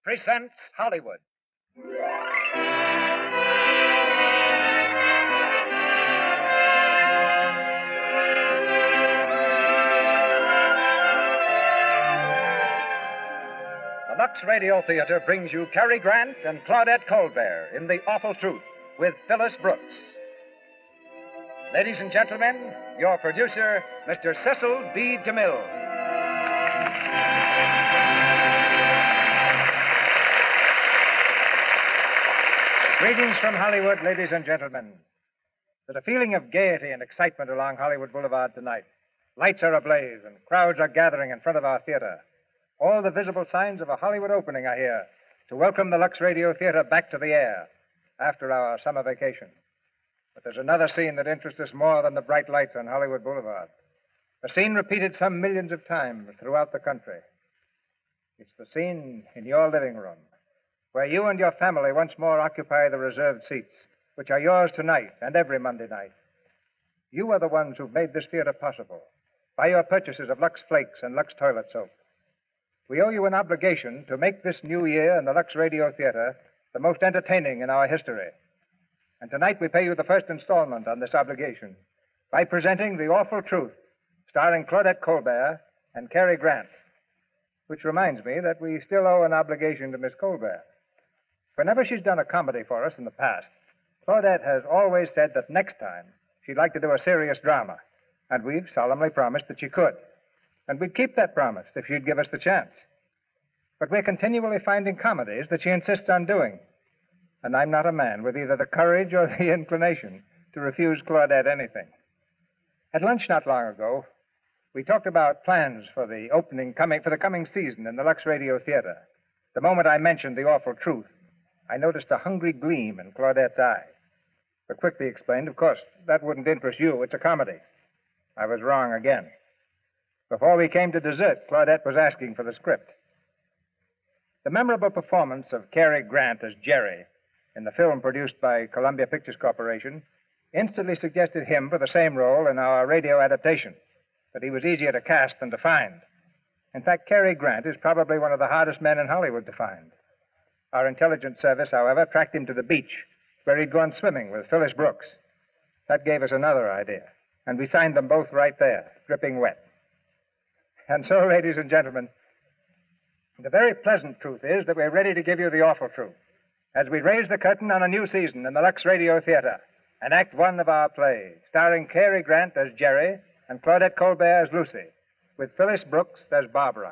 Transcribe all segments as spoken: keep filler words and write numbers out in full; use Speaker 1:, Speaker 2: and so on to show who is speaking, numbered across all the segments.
Speaker 1: presents Hollywood. The Lux Radio Theater brings you Cary Grant and Claudette Colbert in The Awful Truth with Phyllis Brooks. Ladies and gentlemen, your producer, Mister Cecil B. DeMille. Greetings from Hollywood, ladies and gentlemen. There's a feeling of gaiety and excitement along Hollywood Boulevard tonight. Lights are ablaze and crowds are gathering in front of our theater. All the visible signs of a Hollywood opening are here to welcome the Lux Radio Theater back to the air after our summer vacation. But there's another scene that interests us more than the bright lights on Hollywood Boulevard. A scene repeated some millions of times throughout the country. It's the scene in your living room, where you and your family once more occupy the reserved seats, which are yours tonight and every Monday night. You are the ones who've made this theater possible by your purchases of Lux Flakes and Lux Toilet Soap. We owe you an obligation to make this new year in the Lux Radio Theater the most entertaining in our history. And tonight we pay you the first installment on this obligation by presenting The Awful Truth, starring Claudette Colbert and Cary Grant. Which reminds me that we still owe an obligation to Miss Colbert. Whenever she's done a comedy for us in the past, Claudette has always said that next time she'd like to do a serious drama, and we've solemnly promised that she could. And we'd keep that promise if she'd give us the chance. But we're continually finding comedies that she insists on doing. And I'm not a man with either the courage or the inclination to refuse Claudette anything. At lunch not long ago, we talked about plans for the opening coming for the coming season in the Lux Radio Theater. The moment I mentioned The Awful Truth, I noticed a hungry gleam in Claudette's eye. But quickly explained, of course, that wouldn't interest you. It's a comedy. I was wrong again. Before we came to dessert, Claudette was asking for the script. The memorable performance of Cary Grant as Jerry in the film produced by Columbia Pictures Corporation instantly suggested him for the same role in our radio adaptation, but he was easier to cast than to find. In fact, Cary Grant is probably one of the hardest men in Hollywood to find. Our intelligence service, however, tracked him to the beach, where he'd gone swimming with Phyllis Brooks. That gave us another idea, and we signed them both right there, dripping wet. And so, ladies and gentlemen, the very pleasant truth is that we're ready to give you the awful truth as we raise the curtain on a new season in the Lux Radio Theater, and Act One of our play, starring Cary Grant as Jerry and Claudette Colbert as Lucy, with Phyllis Brooks as Barbara.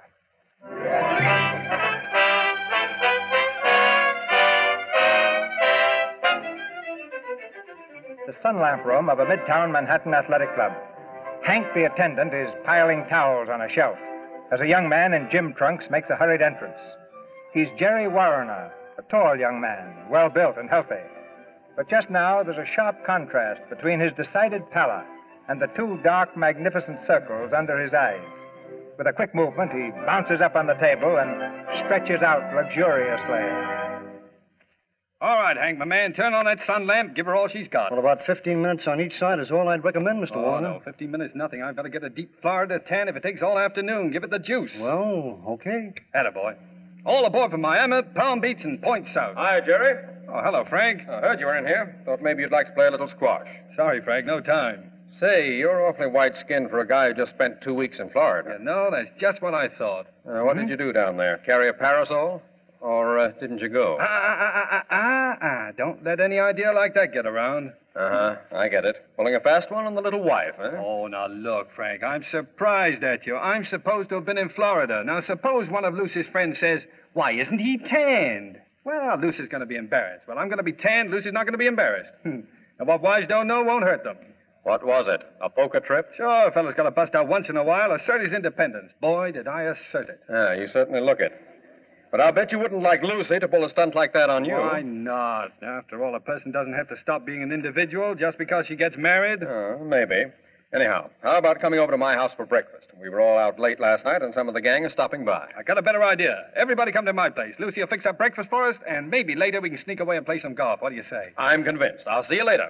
Speaker 1: The sun lamp room of a midtown Manhattan athletic club. Hank, the attendant, is piling towels on a shelf as a young man in gym trunks makes a hurried entrance. He's Jerry Warrener, a tall young man, well-built and healthy. But just now, there's a sharp contrast between his decided pallor and the two dark, magnificent circles under his eyes. With a quick movement, he bounces up on the table and stretches out luxuriously.
Speaker 2: All right, Hank, my man, turn on that sun lamp, give her all she's got.
Speaker 3: Well, about fifteen minutes on each side is all I'd recommend, Mister
Speaker 2: Oh,
Speaker 3: Warner.
Speaker 2: no, fifteen minutes, nothing. I've got to get a deep Florida tan if it takes all afternoon. Give it the juice.
Speaker 3: Well, okay.
Speaker 2: Attaboy. All aboard from Miami, Palm Beach, and Point South.
Speaker 4: Hi, Jerry.
Speaker 2: Oh, hello, Frank.
Speaker 4: I heard you were in here. Thought maybe you'd like to play a little squash.
Speaker 2: Sorry, Frank, no time.
Speaker 4: Say, you're awfully white-skinned for a guy who just spent two weeks in Florida.
Speaker 2: You know, that's just what I thought.
Speaker 4: Uh, what did you do down there? Carry a parasol? Or uh, didn't you go?
Speaker 2: Ah, ah, ah, ah, ah, ah. Don't let any idea like that get around.
Speaker 4: Uh-huh. I get it. Pulling a fast one on the little wife, huh?
Speaker 2: Oh, now look, Frank, I'm surprised at you. I'm supposed to have been in Florida. Now, suppose one of Lucy's friends says, why isn't he tanned? Well, Lucy's going to be embarrassed. Well, I'm going to be tanned. Lucy's not going to be embarrassed. And what wives don't know won't hurt them.
Speaker 4: What was it? A poker trip?
Speaker 2: Sure, a fellow's got to bust out once in a while, assert his independence. Boy, did I assert it.
Speaker 4: Yeah, you certainly look it. But I'll bet you wouldn't like Lucy to pull a stunt like that on you.
Speaker 2: Why not? After all, a person doesn't have to stop being an individual just because she gets married.
Speaker 4: Uh, maybe. Anyhow, how about coming over to my house for breakfast? We were all out late last night, and some of the gang is stopping by.
Speaker 2: I got a better idea. Everybody come to my place. Lucy will fix up breakfast for us, and maybe later we can sneak away and play some golf. What do you say?
Speaker 4: I'm convinced. I'll see you later.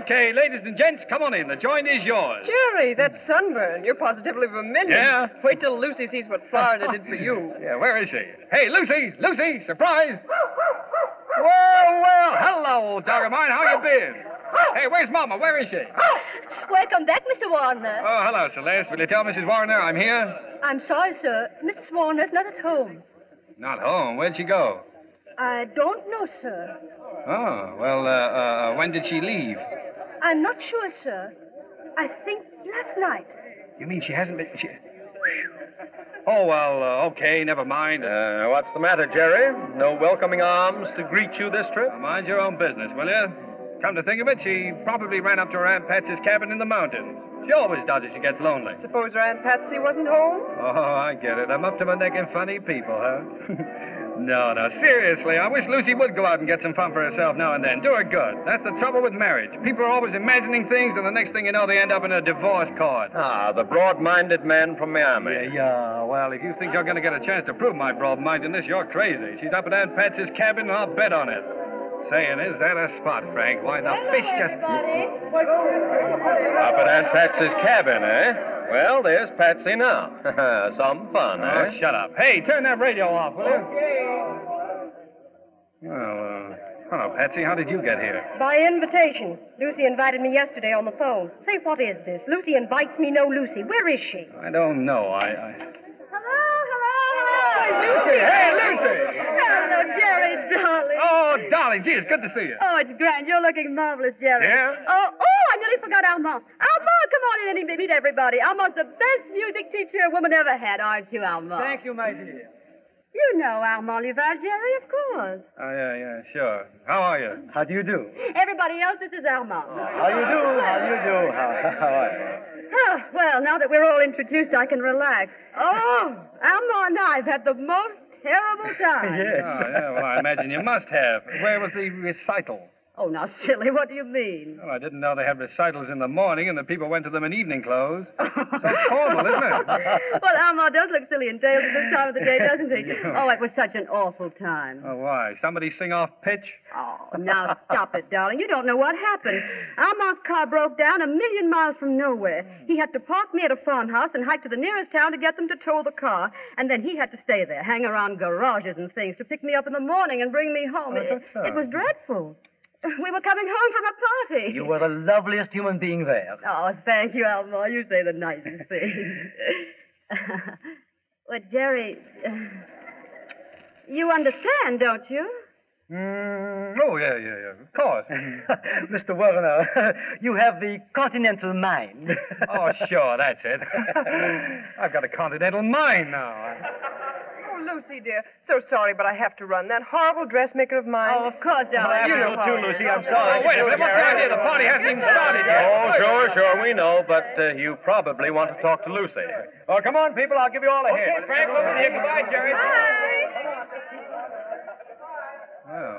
Speaker 2: Okay, ladies and gents, come on in. The joint is yours.
Speaker 5: Jerry, that sunburn. You're positively vermilion.
Speaker 2: Yeah?
Speaker 5: Wait till Lucy sees what Florida did for you.
Speaker 2: Yeah, where is she? Hey, Lucy! Lucy! Surprise! Well, well, hello, old dog of mine. How you been? Hey, where's Mama? Where is she?
Speaker 6: Welcome back, Mister Warner.
Speaker 2: Oh, hello, Celeste. Will you tell Missus Warner I'm here?
Speaker 6: I'm sorry, sir. Missus Warner's not at home.
Speaker 2: Not home. Where'd she go?
Speaker 6: I don't know, sir.
Speaker 2: Oh, well, uh, uh, when did she leave?
Speaker 6: I'm not sure, sir. I think last night.
Speaker 2: You mean she hasn't been... She... Oh, well, uh, okay, never mind.
Speaker 4: Uh, what's the matter, Jerry? No welcoming arms to greet you this trip?
Speaker 2: Now, mind your own business, will you? Come to think of it, she probably ran up to her Aunt Patsy's cabin in the mountains. She always does if she gets lonely.
Speaker 5: Suppose her Aunt Patsy wasn't home?
Speaker 2: Oh, I get it. I'm up to my neck in funny people, huh? No, no, seriously, I wish Lucy would go out and get some fun for herself now and then. Do her good. That's the trouble with marriage. People are always imagining things, and the next thing you know, they end up in a divorce court.
Speaker 4: Ah, the broad-minded man from Miami.
Speaker 2: Yeah, yeah, well, if you think you're going to get a chance to prove my broad-mindedness, you're crazy. She's up at Aunt Patsy's cabin, and I'll bet on it. Saying, is that a spot, Frank? Why, the fish just...
Speaker 4: Up at Aunt Patsy's cabin, eh? Well, there's Patsy now. Some fun,
Speaker 2: Oh,
Speaker 4: eh?
Speaker 2: shut up. Hey, turn that radio off, will you? Well, uh, hello, Patsy. How did you get here?
Speaker 6: By invitation. Lucy invited me yesterday on the phone. Say, what is this? Lucy invites me, no Lucy. Where is she?
Speaker 2: I don't know. I... I...
Speaker 6: Hello, hello, hello.
Speaker 2: Lucy! Hey, Lucy!
Speaker 6: Hello, Jerry, darling.
Speaker 2: Oh, darling, gee, it's good to see you.
Speaker 6: Oh, it's grand. You're looking marvelous, Jerry.
Speaker 2: Yeah?
Speaker 6: Oh, oh, I nearly forgot Alma. Alma, come on in and meet everybody. Alma's the best music teacher a woman ever had, aren't you, Alma?
Speaker 2: Thank you, my dear.
Speaker 6: You know Alma Olival, Jerry, of course.
Speaker 2: Oh, yeah, yeah, sure. How are you?
Speaker 3: How do you do?
Speaker 6: Everybody else, this is Alma.
Speaker 3: How you do? How you do? How, how are you?
Speaker 6: Oh, well, now that we're all introduced, I can relax. Oh, Alma and I have had the most terrible time.
Speaker 3: Yes.
Speaker 2: Oh, yeah, well, I imagine you must have. Where was the recital?
Speaker 6: Oh, now, silly, what do you mean?
Speaker 2: Well, I didn't know they had recitals in the morning and the people went to them in evening clothes. So formal, isn't it?
Speaker 6: Well, Alma does look silly and tails at this time of the day, doesn't he?
Speaker 2: Yeah.
Speaker 6: Oh, it was such an awful time.
Speaker 2: Oh, why? Somebody sing off pitch?
Speaker 6: Oh, now stop it, darling. You don't know what happened. Alma's car broke down a million miles from nowhere. He had to park me at a farmhouse and hike to the nearest town to get them to tow the car. And then he had to stay there, hang around garages and things to pick me up in the morning and bring me home.
Speaker 2: Oh,
Speaker 6: it,
Speaker 2: that's so.
Speaker 6: it was dreadful. We were coming home from a party.
Speaker 3: You were the loveliest human being there.
Speaker 6: Oh, thank you, Alma. You say the nicest things. Well, Jerry, uh, you understand, don't you?
Speaker 2: Mm, oh, yeah, yeah, yeah. Of course.
Speaker 3: Mister Warner, you have the continental mind.
Speaker 2: Oh, sure, that's it. I've got a continental mind now.
Speaker 5: Oh, Lucy, dear. So sorry, but I have to run. That horrible dressmaker of mine.
Speaker 6: Oh, of course, darling.
Speaker 5: You know
Speaker 3: too, Lucy. I'm sorry.
Speaker 2: Oh, wait a minute. What's the idea? The party hasn't even started yet.
Speaker 4: Oh, sure, sure, we know, but uh, you probably want to talk to Lucy.
Speaker 2: Oh, come on, people. I'll give you all a hit.
Speaker 5: Okay,
Speaker 2: Frank, over here. Goodbye, Jerry.
Speaker 5: Bye.
Speaker 2: Oh.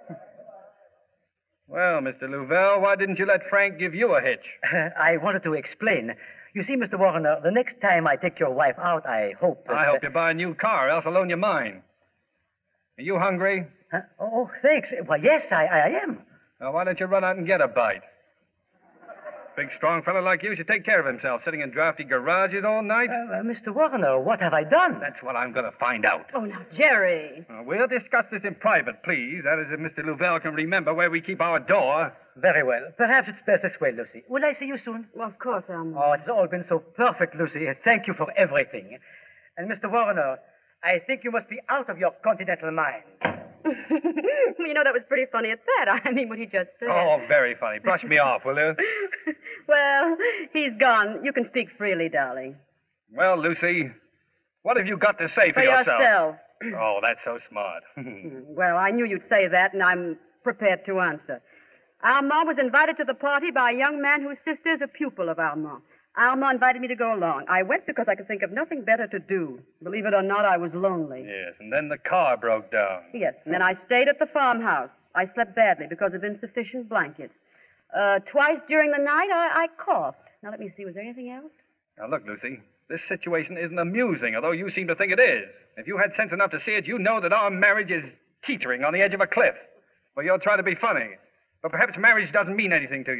Speaker 2: Well, Mister Louvel, why didn't you let Frank give you a hitch?
Speaker 3: I wanted to explain. You see, Mister Warner, the next time I take your wife out, I hope that...
Speaker 2: I hope you buy a new car, else I'll loan you mine. Are you hungry?
Speaker 3: Huh? Oh, thanks. Why, yes, I, I am.
Speaker 2: Well, why don't you run out and get a bite? Big, strong fellow like you should take care of himself, sitting in drafty garages all night.
Speaker 3: Uh, uh, Mister Warner, what have I done?
Speaker 2: That's what I'm going to find out.
Speaker 6: Oh, now, Jerry.
Speaker 2: Uh, we'll discuss this in private, please. That is, if Mister Louvel can remember where we keep our door.
Speaker 3: Very well. Perhaps it's best this way, Lucy. Will I see you soon?
Speaker 6: Well, of course, Alma.
Speaker 3: Oh, it's all been so perfect, Lucy. Thank you for everything. And, Mister Warner, I think you must be out of your continental mind.
Speaker 6: You know, that was pretty funny at that. I mean, what he just said.
Speaker 2: Oh, very funny. Brush me off, will you?
Speaker 6: Well, he's gone. You can speak freely, darling.
Speaker 2: Well, Lucy, what have you got to say for,
Speaker 6: For yourself.
Speaker 2: Oh, that's so smart.
Speaker 6: Well, I knew you'd say that, and I'm prepared to answer. Alma was invited to the party by a young man whose sister is a pupil of Alma. Alma invited me to go along. I went because I could think of nothing better to do. Believe it or not, I was lonely.
Speaker 2: Yes, and then the car broke down.
Speaker 6: Yes, and then I stayed at the farmhouse. I slept badly because of insufficient blankets. Uh, twice during the night, I, I coughed. Now, let me see. Was there anything else?
Speaker 2: Now, look, Lucy, this situation isn't amusing, although you seem to think it is. If you had sense enough to see it, you know that our marriage is teetering on the edge of a cliff. Well, you're trying to be funny. But perhaps marriage doesn't mean anything to you.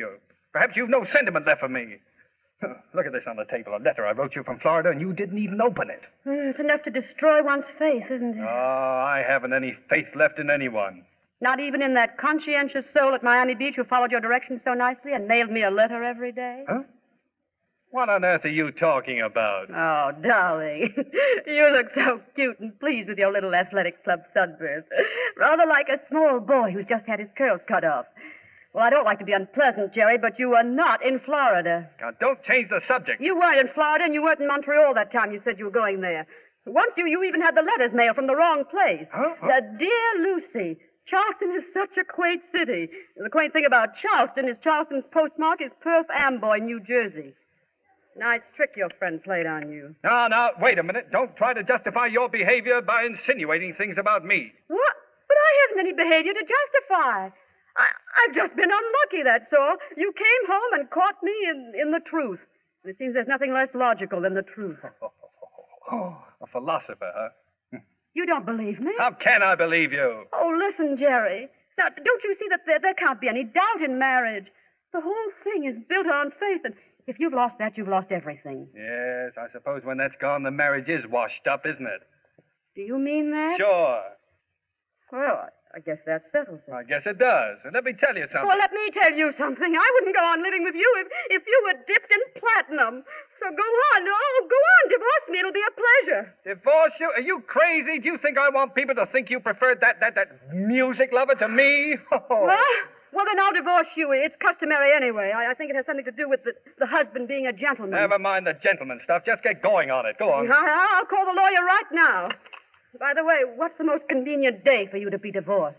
Speaker 2: Perhaps you've no sentiment left for me. Look at this on the table, a letter I wrote you from Florida, and you didn't even open it.
Speaker 6: Mm, it's enough to destroy one's faith, isn't it?
Speaker 2: Oh, I haven't any faith left in anyone.
Speaker 6: Not even in that conscientious soul at Miami Beach who followed your directions so nicely and mailed me a letter every day?
Speaker 2: Huh? What on earth are you talking about?
Speaker 6: Oh, darling. You look so cute and pleased with your little athletic club sunburst. Rather like a small boy who's just had his curls cut off. Well, I don't like to be unpleasant, Jerry, but you were not in Florida.
Speaker 2: Now, don't change the subject.
Speaker 6: You weren't in Florida, and you weren't in Montreal that time you said you were going there. Once you, you even had the letters mailed from the wrong place.
Speaker 2: Huh? Huh?
Speaker 6: The Dear Lucy, Charleston is such a quaint city. And the quaint thing about Charleston is Charleston's postmark is Perth Amboy, New Jersey. Nice trick your friend played on you.
Speaker 2: No, no, wait a minute. Don't try to justify your behavior by insinuating things about me.
Speaker 6: What? But I haven't any behavior to justify. I, I've just been unlucky, that's all. You came home and caught me in, in the truth. And it seems there's nothing less logical than the truth.
Speaker 2: Oh, a philosopher, huh?
Speaker 6: You don't believe me?
Speaker 2: How can I believe you?
Speaker 6: Oh, listen, Jerry. Now, don't you see that there, there can't be any doubt in marriage? The whole thing is built on faith, and if you've lost that, you've lost everything.
Speaker 2: Yes, I suppose when that's gone, the marriage is washed up, isn't it?
Speaker 6: Do you mean that?
Speaker 2: Sure.
Speaker 6: Well, I guess that settles it.
Speaker 2: I guess it does. And let me tell you something.
Speaker 6: Well, let me tell you something. I wouldn't go on living with you if, if you were dipped in platinum. So go on. Oh, go on. Divorce me. It'll be a pleasure.
Speaker 2: Divorce you? Are you crazy? Do you think I want people to think you preferred that that that music lover to me? Oh.
Speaker 6: Huh? Well, then I'll divorce you. It's customary anyway. I, I think it has something to do with the, the husband being a gentleman.
Speaker 2: Never mind the gentleman stuff. Just get going on it. Go on.
Speaker 6: I, I'll call the lawyer right now. By the way, what's the most convenient day for you to be divorced?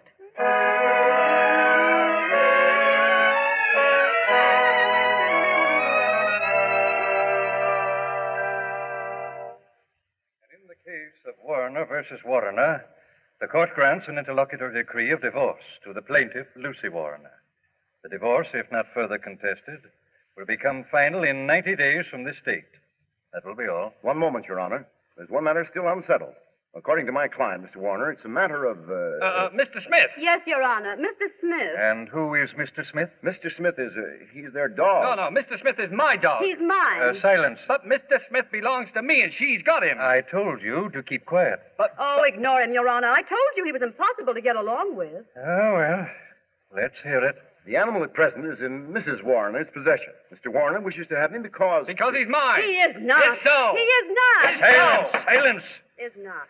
Speaker 1: In the case of Warner versus Warner, the court grants an interlocutory decree of divorce to the plaintiff, Lucy Warner. The divorce, if not further contested, will become final in ninety days from this date. That will be all.
Speaker 7: One moment, Your Honor. There's one matter still unsettled. According to my client, Mister Warner, it's a matter of, uh...
Speaker 2: Uh, uh, Mister Smith.
Speaker 6: Yes, Your Honor. Mister Smith.
Speaker 1: And who is Mister Smith?
Speaker 7: Mister Smith is, uh, he's their dog.
Speaker 2: No, no, Mister Smith is my dog.
Speaker 6: He's mine.
Speaker 1: Uh, silence.
Speaker 2: But Mister Smith belongs to me, and she's got him.
Speaker 1: I told you to keep quiet.
Speaker 2: But,
Speaker 6: Oh, ignore him, Your Honor. I told you he was impossible to get along with.
Speaker 1: Oh, well, let's hear it.
Speaker 7: The animal at present is in Missus Warner's possession. Mister Warner wishes to have him because...
Speaker 2: because he's mine.
Speaker 6: He is not.
Speaker 2: Yes, so.
Speaker 6: He is not.
Speaker 1: Silence! Silence!
Speaker 6: Is not.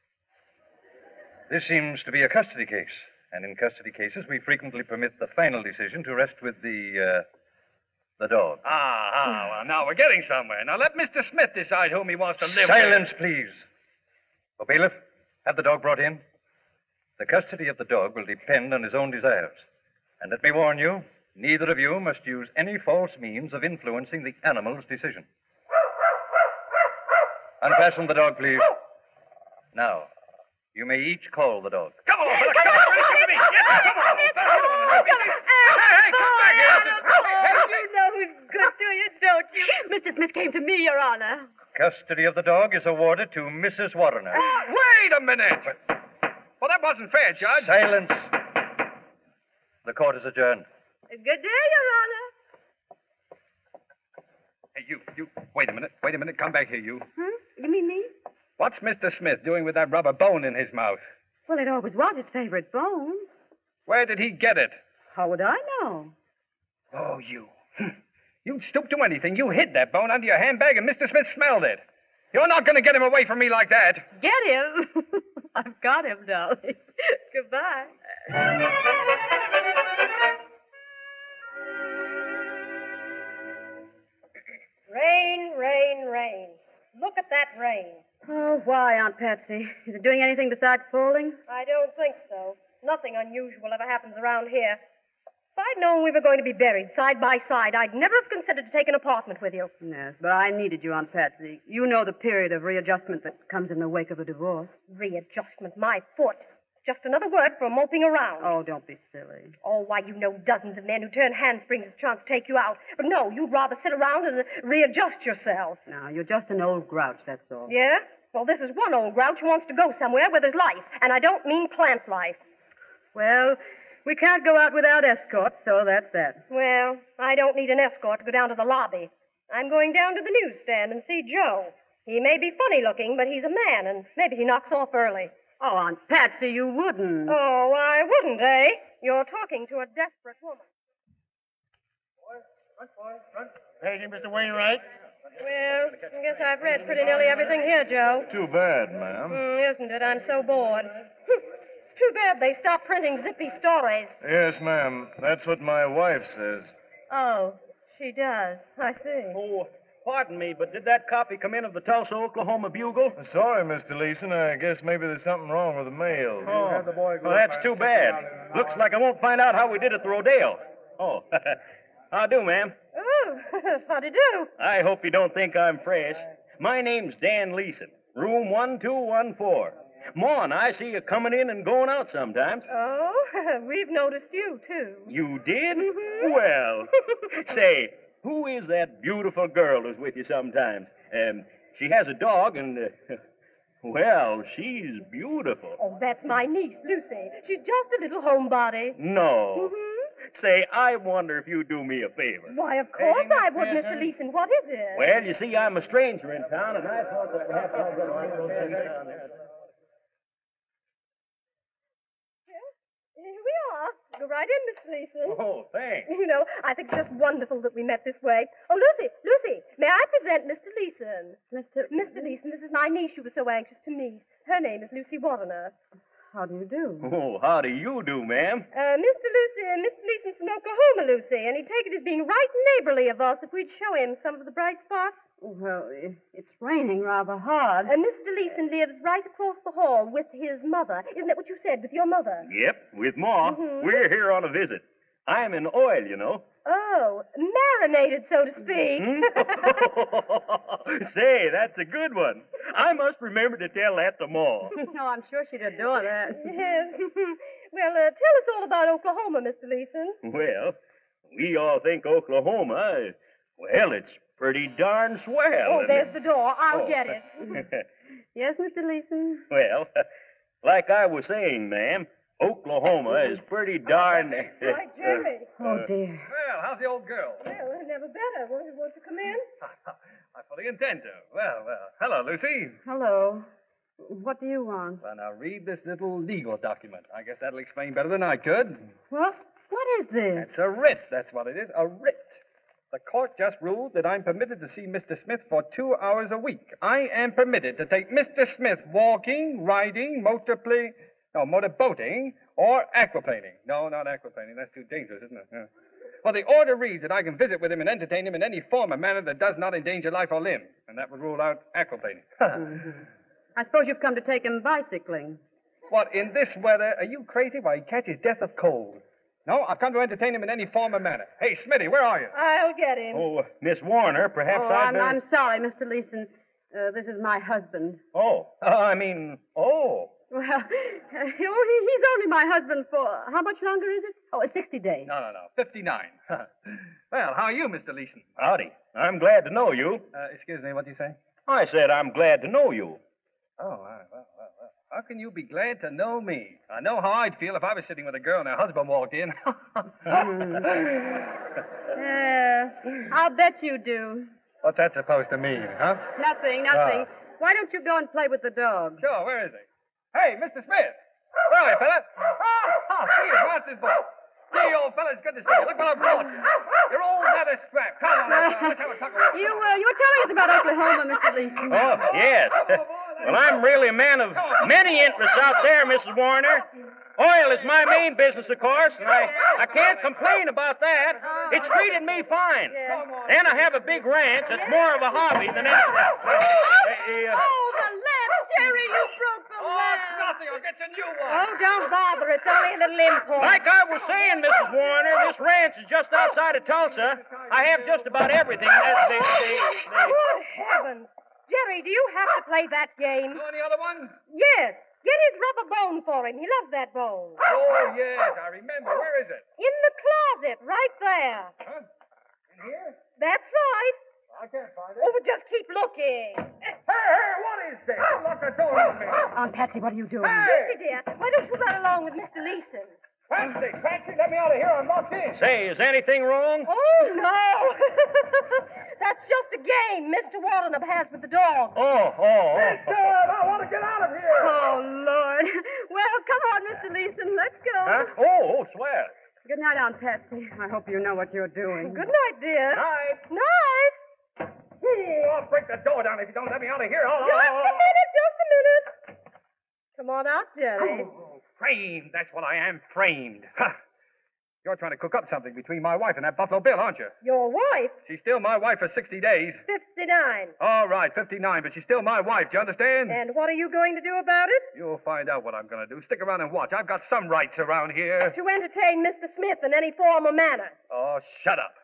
Speaker 1: This seems to be a custody case. And in custody cases, we frequently permit the final decision to rest with the, uh, the dog.
Speaker 2: Ah, ah, well, now we're getting somewhere. Now let Mister Smith decide whom he wants to live
Speaker 1: Silence, please. Oh, bailiff, have the dog brought in. The custody of the dog will depend on his own desires. And let me warn you, neither of you must use any false means of influencing the animal's decision. Unfasten the dog, please. Now, you may each call the dog.
Speaker 2: Come on, fella, come on, come to me. Yes, come on, fella, come on. Hey, hey, come back here.
Speaker 6: Oh, you know who's good to you, don't you? Mister Smith came to me, Your Honor.
Speaker 1: Custody of the dog is awarded to Missus Warner.
Speaker 2: Wait a minute. Well, that wasn't fair, Judge.
Speaker 1: Silence. The court is adjourned.
Speaker 6: Good day, Your Honor.
Speaker 2: Hey, you, you, wait a minute, wait a minute. Come back here, you.
Speaker 6: Hmm? You mean me?
Speaker 2: What's Mister Smith doing with that rubber bone in his mouth?
Speaker 6: Well, it always was his favorite bone.
Speaker 2: Where did he get it?
Speaker 6: How would I know?
Speaker 2: Oh, you. You'd stoop to anything. You hid that bone under your handbag, and Mister Smith smelled it. You're not going to get him away from me like that.
Speaker 6: Get him? I've got him, darling. Goodbye.
Speaker 8: Rain, rain, rain. Look at that rain.
Speaker 6: Oh, why, Aunt Patsy? Is it doing anything besides falling?
Speaker 8: I don't think so. Nothing unusual ever happens around here. If I'd known we were going to be buried side by side, I'd never have considered to take an apartment with you.
Speaker 6: Yes, but I needed you, Aunt Patsy. You know the period of readjustment that comes in the wake of a divorce.
Speaker 8: Readjustment, my foot. Just another word for moping around.
Speaker 6: Oh, don't be silly.
Speaker 8: Oh, why, you know dozens of men who turn handsprings at a chance to take you out. But no, you'd rather sit around and readjust yourself.
Speaker 6: Now, you're just an old grouch, that's all.
Speaker 8: Yeah? Well, this is one old grouch who wants to go somewhere where there's life. And I don't mean plant life.
Speaker 6: Well, We can't go out without escorts, so that's that.
Speaker 8: Well, I don't need an escort to go down to the lobby. I'm going down to the newsstand and see Joe. He may be funny looking, but he's a man, and maybe he knocks off early.
Speaker 6: Oh, Aunt Patsy, you wouldn't.
Speaker 8: Oh, I wouldn't, eh? You're talking to a desperate woman.
Speaker 7: Thank you, Mister Wainwright.
Speaker 8: Well, I guess I've read pretty nearly everything here, Joe.
Speaker 7: Too bad, ma'am.
Speaker 8: Mm, isn't it? I'm so bored. It's too bad they stopped printing zippy stories.
Speaker 7: Yes, ma'am. That's what my wife says.
Speaker 8: Oh, she does. I see.
Speaker 9: Oh, pardon me, but did that copy come in of the Tulsa, Oklahoma Bugle?
Speaker 7: Sorry, Mister Leeson. I guess maybe there's something wrong with the mail.
Speaker 9: Oh, well, that's too bad. Looks like I won't find out how we did at the rodeo. Oh, how do, ma'am?
Speaker 8: Oh, how'd do?
Speaker 9: I hope you don't think I'm fresh. My name's Dan Leeson, room one two one four. Mon, I see you coming in and going out sometimes.
Speaker 8: Oh, we've noticed you, too.
Speaker 9: You did? Well, say, who is that beautiful girl who's with you sometimes? Um, she has a dog, and, uh, well, she's beautiful.
Speaker 8: Oh, that's my niece, Lucy. She's just a little homebody.
Speaker 9: No.
Speaker 8: Mm-hmm.
Speaker 9: Say, I wonder if you'd do me a favor.
Speaker 8: Why, of course I would, Mister Leeson. What is it?
Speaker 9: Well, you see, I'm a stranger in town, and I thought that perhaps I'd get a little thing down there.
Speaker 8: Here we are. Go right in, Mister Leeson.
Speaker 9: Oh, thanks.
Speaker 8: You know, I think it's just wonderful that we met this way. Oh, Lucy, Lucy, may I present Mister Leeson?
Speaker 6: Mister
Speaker 8: Mister Leeson, this is my niece you were so anxious to meet. Her name is Lucy Warner.
Speaker 6: How do you do?
Speaker 9: Oh, how do you do, ma'am?
Speaker 8: Uh, Mister Lucy, Mister Leeson's from Oklahoma, Lucy, and he'd take it as being right neighborly of us if we'd show him some of the bright spots.
Speaker 6: Well, i- it's raining rather hard.
Speaker 8: And Mister Leeson lives right across the hall with his mother. Isn't that what you said, with your mother?
Speaker 9: Yep, with Ma.
Speaker 8: Mhm.
Speaker 9: We're here on a visit. I'm in oil, you know.
Speaker 8: Oh, marinated, so to speak.
Speaker 9: Hmm? Say, that's a good one. I must remember to tell that to Ma.
Speaker 6: No, I'm sure she'd adore that.
Speaker 8: Yes. Well, uh, tell us all about Oklahoma, Mister Leeson.
Speaker 9: Well, we all think Oklahoma, well, it's pretty darn swell.
Speaker 8: Oh,
Speaker 9: isn't
Speaker 8: there's
Speaker 9: it?
Speaker 8: the door. I'll
Speaker 9: Oh.
Speaker 8: get it.
Speaker 6: Yes, Mister Leeson?
Speaker 9: Well, like I was saying, ma'am, Oklahoma is pretty darn.
Speaker 8: Why, Jerry.
Speaker 6: Oh, dear.
Speaker 2: Well, how's the old girl?
Speaker 8: Well, never better. Won't you, won't you come in?
Speaker 2: I fully intend to. Well, well. Hello, Lucy.
Speaker 6: Hello. What do you want?
Speaker 2: Well, now read this little legal document. I guess that'll explain better than I could.
Speaker 6: What? What is this?
Speaker 2: It's a writ, that's what it is. A writ. The court just ruled that I'm permitted to see Mister Smith for two hours a week. I am permitted to take Mister Smith walking, riding, motor play, no, motor boating, or aquaplaning. No, not aquaplaning. That's too dangerous, isn't it? Yeah. Well, the order reads that I can visit with him and entertain him in any form or manner that does not endanger life or limb. And that would rule out aquaplaning.
Speaker 6: I suppose you've come to take him bicycling.
Speaker 2: What, in this weather? Are you crazy? Why, he catches death of cold. No, I've come to entertain him in any form or manner. Hey, Smitty, where are you?
Speaker 8: I'll get him.
Speaker 9: Oh, Miss Warner, perhaps
Speaker 6: oh,
Speaker 9: I'd
Speaker 6: I'm,
Speaker 9: better...
Speaker 6: I'm sorry, Mister Leeson. Uh, this is my husband.
Speaker 9: Oh, uh, I mean, oh.
Speaker 6: Well, uh, oh, he, he's only my husband for how much longer is it? Oh, sixty days.
Speaker 2: No, no, no. fifty-nine. Well, how are you, Mister Leeson?
Speaker 9: Howdy. I'm glad to know you.
Speaker 2: Uh, excuse me, what do you say?
Speaker 9: I said I'm glad to know you.
Speaker 2: Oh, well, well, well, well. How can you be glad to know me? I know how I'd feel if I was sitting with a girl and her husband walked in.
Speaker 6: Yes, I'll bet you do.
Speaker 2: What's that supposed to mean, huh?
Speaker 6: Nothing, nothing.
Speaker 2: Ah.
Speaker 6: Why don't you go and play with the dog?
Speaker 2: Sure, where is he? Hey, Mister Smith! Where are you, fella? Oh, see you, Master's boy. Gee, old fella, it's good to see you. Look what I brought you. You're all leather strapped. Come on, let's, uh, let's have a tuck around.
Speaker 6: You, uh, you were telling us about Oklahoma, Mister Leeson.
Speaker 9: Oh, yes. Well, I'm really a man of many interests out there, Missus Warner. Oil is my main business, of course, and I, I can't complain about that. It's treated me fine. And I have a big ranch. It's more of a hobby than anything. Hey, uh,
Speaker 6: Oh, the lamp! Jerry, you broke the
Speaker 2: Oh,
Speaker 6: lamp!
Speaker 2: it's nothing. I'll get you a new one.
Speaker 8: Oh, don't bother. It's only a little import.
Speaker 9: Like I was saying, Missus Warner, this ranch is just outside of Tulsa. I have just about everything. That's the, the, the...
Speaker 8: Good heavens. Jerry, do you have to play that game?
Speaker 2: Know any other ones?
Speaker 8: Yes. Get his rubber bone for him. He loves that bone.
Speaker 2: Oh, yes, I remember. Where is it?
Speaker 8: In the closet, right there.
Speaker 2: Huh? In here?
Speaker 8: That's right.
Speaker 2: I can't find it.
Speaker 8: Oh, but just keep looking.
Speaker 2: Hey, hey, what is this? You locked the door on me.
Speaker 6: Aunt Patsy, what are you doing?
Speaker 8: Lucy, dear, why don't you run along with Mister Leeson?
Speaker 2: Patsy, Patsy, let me out of here. I'm locked in.
Speaker 9: Say, is anything wrong?
Speaker 8: Oh, no. That's just a game Mister Wardenup has with the dog.
Speaker 9: Oh, oh, oh.
Speaker 2: I want to get out of here.
Speaker 6: Oh, Lord. Well, come on, Mister Leeson. Let's go.
Speaker 9: Huh? Oh, oh, swell.
Speaker 6: Good night, Aunt Patsy. I hope you know what you're doing.
Speaker 8: Good night, dear.
Speaker 2: Night.
Speaker 8: Night.
Speaker 2: Ooh, I'll break the door down if you don't let me out of here. I'll,
Speaker 8: Just a minute, just a minute. Come on out, Jerry.
Speaker 2: Oh, framed. That's what I am, framed. Ha! You're trying to cook up something between my wife and that Buffalo Bill, aren't you?
Speaker 8: Your wife,
Speaker 2: She's still my wife for sixty days.
Speaker 8: fifty-nine.
Speaker 2: All right, fifty-nine, but she's still my wife. Do you understand?
Speaker 8: And what are you going to do about it?
Speaker 2: You'll find out what I'm going to do. Stick around and watch. I've got some rights around here.
Speaker 8: To entertain Mister Smith in any form or manner.
Speaker 2: Oh, shut up.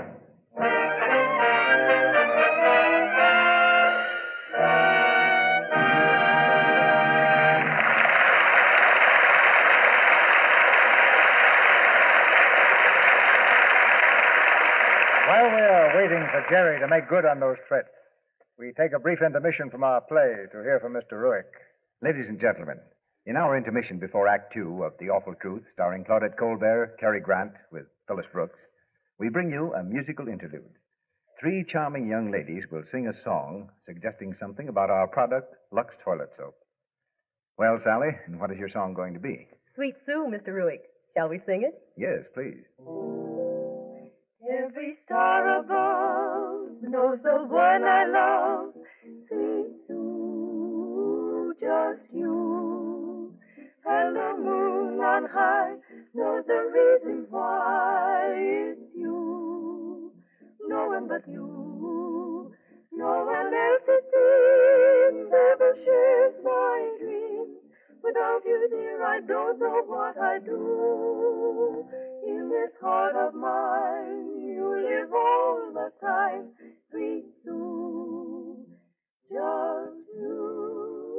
Speaker 1: While we are waiting for Jerry to make good on those threats, we take a brief intermission from our play to hear from Mister Ruick.
Speaker 10: Ladies and gentlemen, in our intermission before Act Two of The Awful Truth, starring Claudette Colbert, Cary Grant, with Phyllis Brooks, we bring you a musical interlude. Three charming young ladies will sing a song suggesting something about our product, Lux Toilet Soap. Well, Sally, and what is your song going to be?
Speaker 11: Sweet Sue, Mister Ruick. Shall we sing it?
Speaker 10: Yes, please.
Speaker 11: Every star above knows the one I love. Sweet Sue, just you. And the moon on high knows the reason why it's you. No one but you. No one else it seems ever shares my dreams. Without you, dear, I don't know what I do. In this heart of mine, you live all the time, sweet Sue, just you.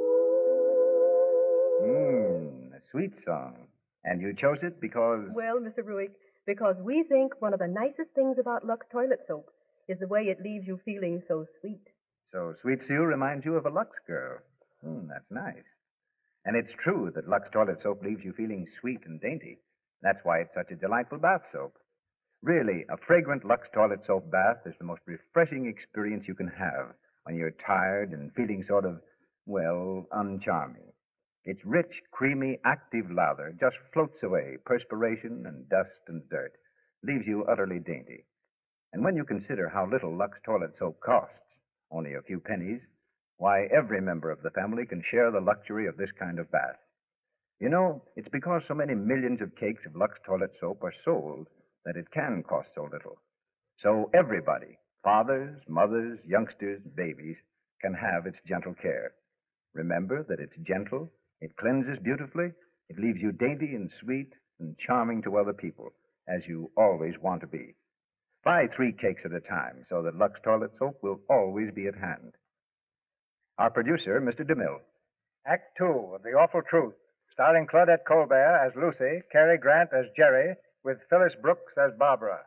Speaker 10: Mmm, a sweet song. And you chose it because...
Speaker 11: Well, Mister Ruick, because we think one of the nicest things about Lux Toilet Soap is the way it leaves you feeling so sweet.
Speaker 10: So Sweet Sue reminds you of a Lux girl. Hmm, that's nice. And it's true that Lux Toilet Soap leaves you feeling sweet and dainty. That's why it's such a delightful bath soap. Really, a fragrant Lux Toilet Soap bath is the most refreshing experience you can have when you're tired and feeling sort of, well, uncharming. Its rich, creamy, active lather just floats away perspiration and dust and dirt, leaves you utterly dainty. And when you consider how little Lux Toilet Soap costs, only a few pennies, why, every member of the family can share the luxury of this kind of bath. You know, it's because so many millions of cakes of Lux Toilet Soap are sold that it can cost so little. So everybody, fathers, mothers, youngsters, babies, can have its gentle care. Remember that it's gentle, it cleanses beautifully, it leaves you dainty and sweet and charming to other people, as you always want to be. Buy three cakes at a time so that Lux Toilet Soap will always be at hand. Our producer, Mister DeMille.
Speaker 1: Act Two of The Awful Truth, starring Claudette Colbert as Lucy, Cary Grant as Jerry, with Phyllis Brooks as Barbara.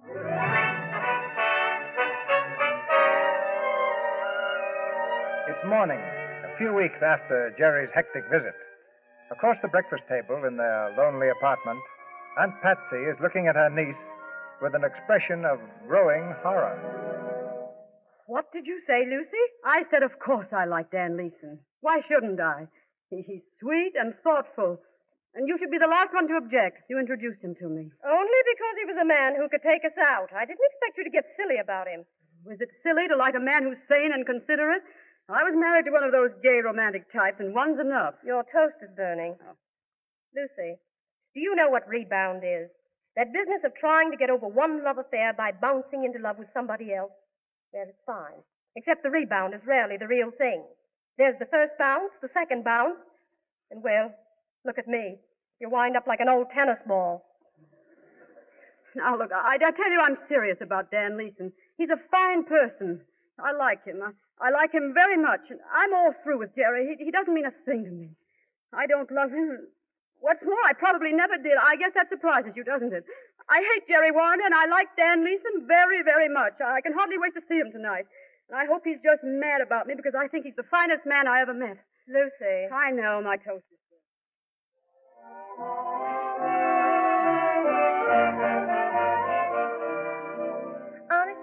Speaker 1: It's morning, a few weeks after Jerry's hectic visit. Across the breakfast table in their lonely apartment, Aunt Patsy is looking at her niece with an expression of growing horror.
Speaker 6: What did you say, Lucy? I said, of course I like Dan Leeson. Why shouldn't I? He- He's sweet and thoughtful. And you should be the last one to object. You introduced him to me.
Speaker 8: Only because he was a man who could take us out. I didn't expect you to get silly about him.
Speaker 6: Was it silly to like a man who's sane and considerate? I was married to one of those gay romantic types, and one's enough.
Speaker 8: Your toast is burning.
Speaker 6: Oh.
Speaker 8: Lucy, do you know what rebound is? That business of trying to get over one love affair by bouncing into love with somebody else? Well, it's fine. Except the rebound is rarely the real thing. There's the first bounce, the second bounce, and, well, look at me. You wind up like an old tennis ball.
Speaker 6: Now, look, I, I tell you I'm serious about Dan Leeson. He's a fine person. I like him. I, I like him very much. And I'm all through with Jerry. He, he doesn't mean a thing to me. I don't love him. What's more, I probably never did. I guess that surprises you, doesn't it? I hate Jerry Warner, and I like Dan Leeson very, very much. I can hardly wait to see him tonight. And I hope he's just mad about me because I think he's the finest man I ever met.
Speaker 8: Lucy.
Speaker 6: I know, my toast is good.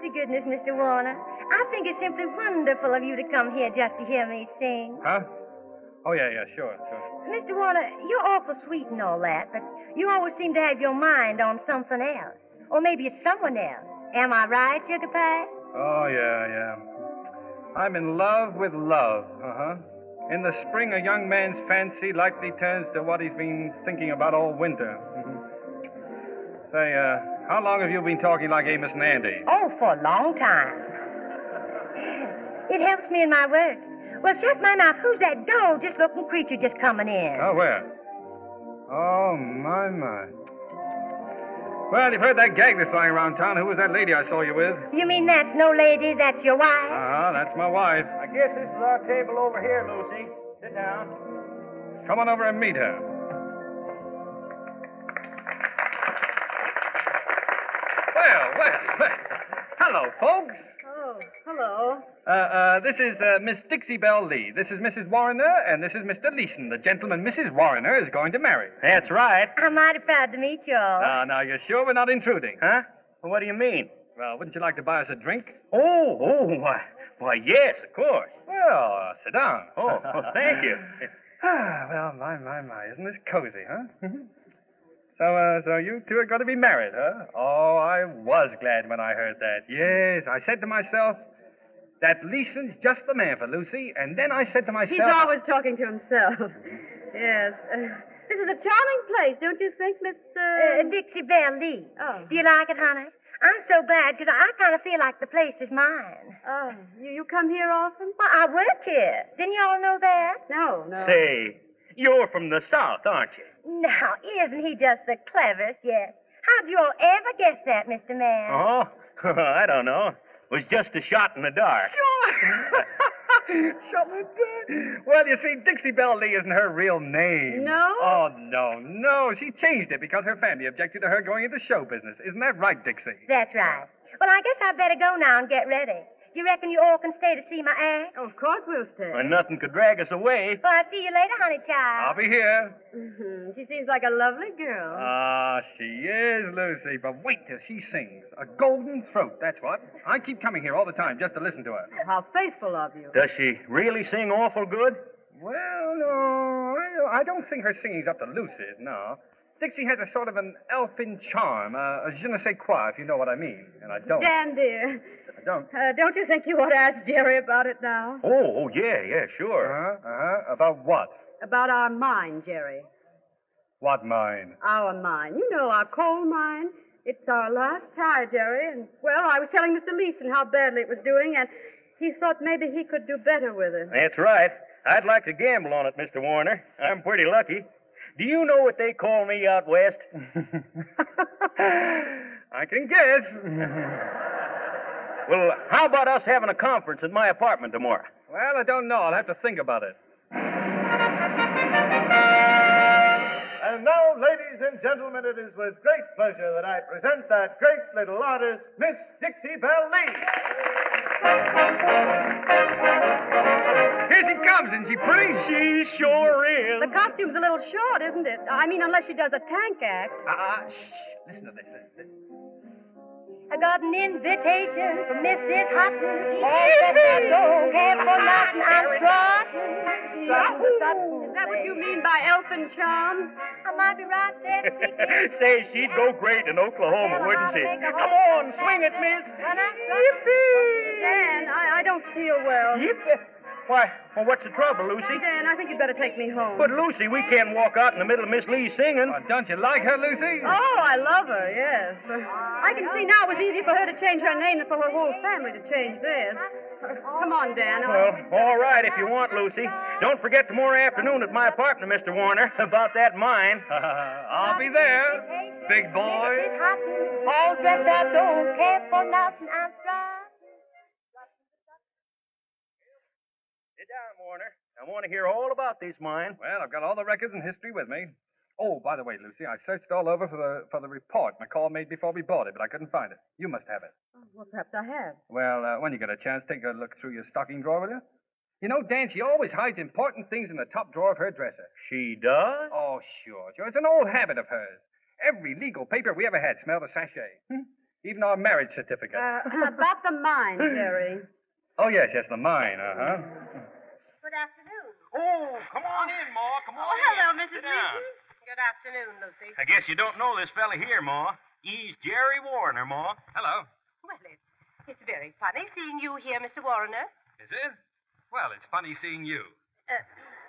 Speaker 8: to goodness, Mister Warner. I think it's simply wonderful of you to come here just to hear me sing.
Speaker 2: Huh? Oh, yeah, yeah, sure, sure.
Speaker 8: Mister Warner, you're awful sweet and all that, but you always seem to have your mind on something else. Or maybe it's someone else. Am I right, Sugar Pie?
Speaker 2: Oh, yeah, yeah. I'm in love with love, uh-huh. In the spring, a young man's fancy likely turns to what he's been thinking about all winter. Mm-hmm. Say, uh, how long have you been talking like Amos and Andy?
Speaker 8: Oh, for a long time. It helps me in my work. Well, shut my mouth. Who's that dull-just-looking creature just coming in?
Speaker 2: Oh, where? Oh, my, my. Well, you've heard that gag that's flying around town. Who was that lady I saw you with?
Speaker 8: You mean that's no lady, that's your wife?
Speaker 2: Uh-huh, that's my wife.
Speaker 9: I guess this is our table over here, Lucy. Sit down.
Speaker 2: Come on over and meet her. Well, well, well. Hello, folks.
Speaker 6: Oh, hello.
Speaker 2: Uh, uh, this is uh, Miss Dixie Belle Lee. This is Missus Warrener, and this is Mister Leeson, the gentleman Missus Warrener is going to marry.
Speaker 9: That's right.
Speaker 8: I'm mighty proud to meet you all.
Speaker 2: Now, now, you're sure we're not intruding?
Speaker 9: Huh? Well, what do you mean?
Speaker 2: Well, wouldn't you like to buy us a drink?
Speaker 9: Oh, oh, why, why, yes, of course.
Speaker 2: Well, uh, sit down.
Speaker 9: Oh, oh, thank you.
Speaker 2: Ah, well, my, my, my, isn't this cozy, huh? So, uh, so you two are going to be married, huh? Oh, I was glad when I heard that. Yes, I said to myself, that Leeson's just the man for Lucy, and then I said to myself...
Speaker 6: He's always talking to himself. Yes. Uh, this is a charming place, don't you think, Miss... Uh...
Speaker 8: Uh, Dixie Belle Lee.
Speaker 6: Oh.
Speaker 8: Do you like it, honey? I'm so glad, because I kind of feel like the place is mine.
Speaker 6: Oh, you, you come here often?
Speaker 8: Well, I work here. Didn't you all know that?
Speaker 6: No, no.
Speaker 9: Say, you're from the South, aren't you?
Speaker 8: Now, isn't he just the cleverest yet? How'd you all ever guess that, Mister Man?
Speaker 9: Oh, I don't know. It was just a shot in the dark.
Speaker 2: Sure. Shut the door. Well, you see, Dixie Belle Lee isn't her real name.
Speaker 6: No?
Speaker 2: Oh, no, no. She changed it because her family objected to her going into show business. Isn't that right, Dixie?
Speaker 8: That's right. Well, I guess I'd better go now and get ready. You reckon you all can stay to see my act?
Speaker 6: Oh, of course we'll stay.
Speaker 9: And nothing could drag us away.
Speaker 8: Well, I'll see you later, honey child.
Speaker 2: I'll be here.
Speaker 6: Mm-hmm. She seems like a lovely girl.
Speaker 2: Ah, she is, Lucy. But wait till she sings. A golden throat, that's what. I keep coming here all the time just to listen to her.
Speaker 6: How faithful of you.
Speaker 9: Does she really sing awful good?
Speaker 2: Well, no, I, I don't think her singing's up to Lucy's, no. Dixie has a sort of an elfin charm, uh, a je ne sais quoi, if you know what I mean. And I don't.
Speaker 6: Dan, dear.
Speaker 2: I don't.
Speaker 6: Uh, don't you think you ought to ask Jerry about it now?
Speaker 9: Oh, oh, yeah, yeah, sure.
Speaker 2: Uh-huh, uh-huh. About what?
Speaker 6: About our mine, Jerry.
Speaker 2: What mine?
Speaker 6: Our mine. You know, our coal mine. It's our last tie, Jerry. And, well, I was telling Mister Leeson how badly it was doing, and he thought maybe he could do better with it.
Speaker 9: That's right. I'd like to gamble on it, Mister Warner. I'm pretty lucky. Do you know what they call me out west?
Speaker 2: I can guess.
Speaker 9: Well, how about us having a conference at my apartment tomorrow?
Speaker 2: Well, I don't know. I'll have to think about it.
Speaker 1: And now, ladies and gentlemen, it is with great pleasure that I present that great little artist, Miss Dixie Belle Lee.
Speaker 2: Here she comes, isn't she pretty?
Speaker 9: She sure is.
Speaker 6: The costume's a little short, isn't it? I mean, unless she does a tank act.
Speaker 2: Ah, uh, uh, shh, shh. Listen to this. Listen, listen.
Speaker 8: I got an invitation from Missus Houghton. All dressed up, don't care for nothing. I'm strutting. Strutting, strutting.
Speaker 6: Is that what you mean by elfin charm?
Speaker 8: I might be right there speaking.
Speaker 9: Say, she'd go great in Oklahoma, wouldn't she? Come on, swing it, miss.
Speaker 6: Dan, I, I don't feel well.
Speaker 9: Yippee. Why, well, what's the trouble, Lucy?
Speaker 6: Dan, I think you'd better take me home.
Speaker 9: But, Lucy, we can't walk out in the middle of Miss Lee singing.
Speaker 2: Oh, don't you like her, Lucy?
Speaker 6: Oh, I love her, yes. But I can see now it was easier for her to change her name than for her whole family to change theirs. Come on, Dan.
Speaker 9: Well, all right, if you want, Lucy. Don't forget tomorrow afternoon at my apartment, Mister Warner, about that mine.
Speaker 2: I'll be there, big boy.
Speaker 8: Missus Houghton, all dressed up, don't care for nothing. I'm strutting.
Speaker 9: Sit down, Warner. I want to hear all about this mine.
Speaker 2: Well, I've got all the records and history with me. Oh, by the way, Lucy, I searched all over for the for the report McCall made before we bought it, but I couldn't find it. You must have it.
Speaker 6: Oh, well, perhaps I have.
Speaker 2: Well, uh, when you get a chance, take a look through your stocking drawer, will you? You know, Dan, she always hides important things in the top drawer of her dresser.
Speaker 9: She does?
Speaker 2: Oh, sure, sure. It's an old habit of hers. Every legal paper we ever had smelled of sachet. Hmm? Even our marriage certificate.
Speaker 6: Uh, about the mine, Jerry.
Speaker 2: Oh, yes, yes, the mine, uh-huh.
Speaker 8: Good afternoon.
Speaker 9: Oh, come on in, Ma. Come on
Speaker 8: Oh,
Speaker 9: in.
Speaker 8: hello,
Speaker 9: Sit
Speaker 8: Missus
Speaker 9: down.
Speaker 8: Leeson. Good afternoon, Lucy.
Speaker 9: I guess you don't know this fella here, Ma. He's Jerry Warner, Ma.
Speaker 2: Hello.
Speaker 12: Well, it's, it's very funny seeing you here, Mister Warner.
Speaker 2: Is it? Well, it's funny seeing you.
Speaker 12: Uh,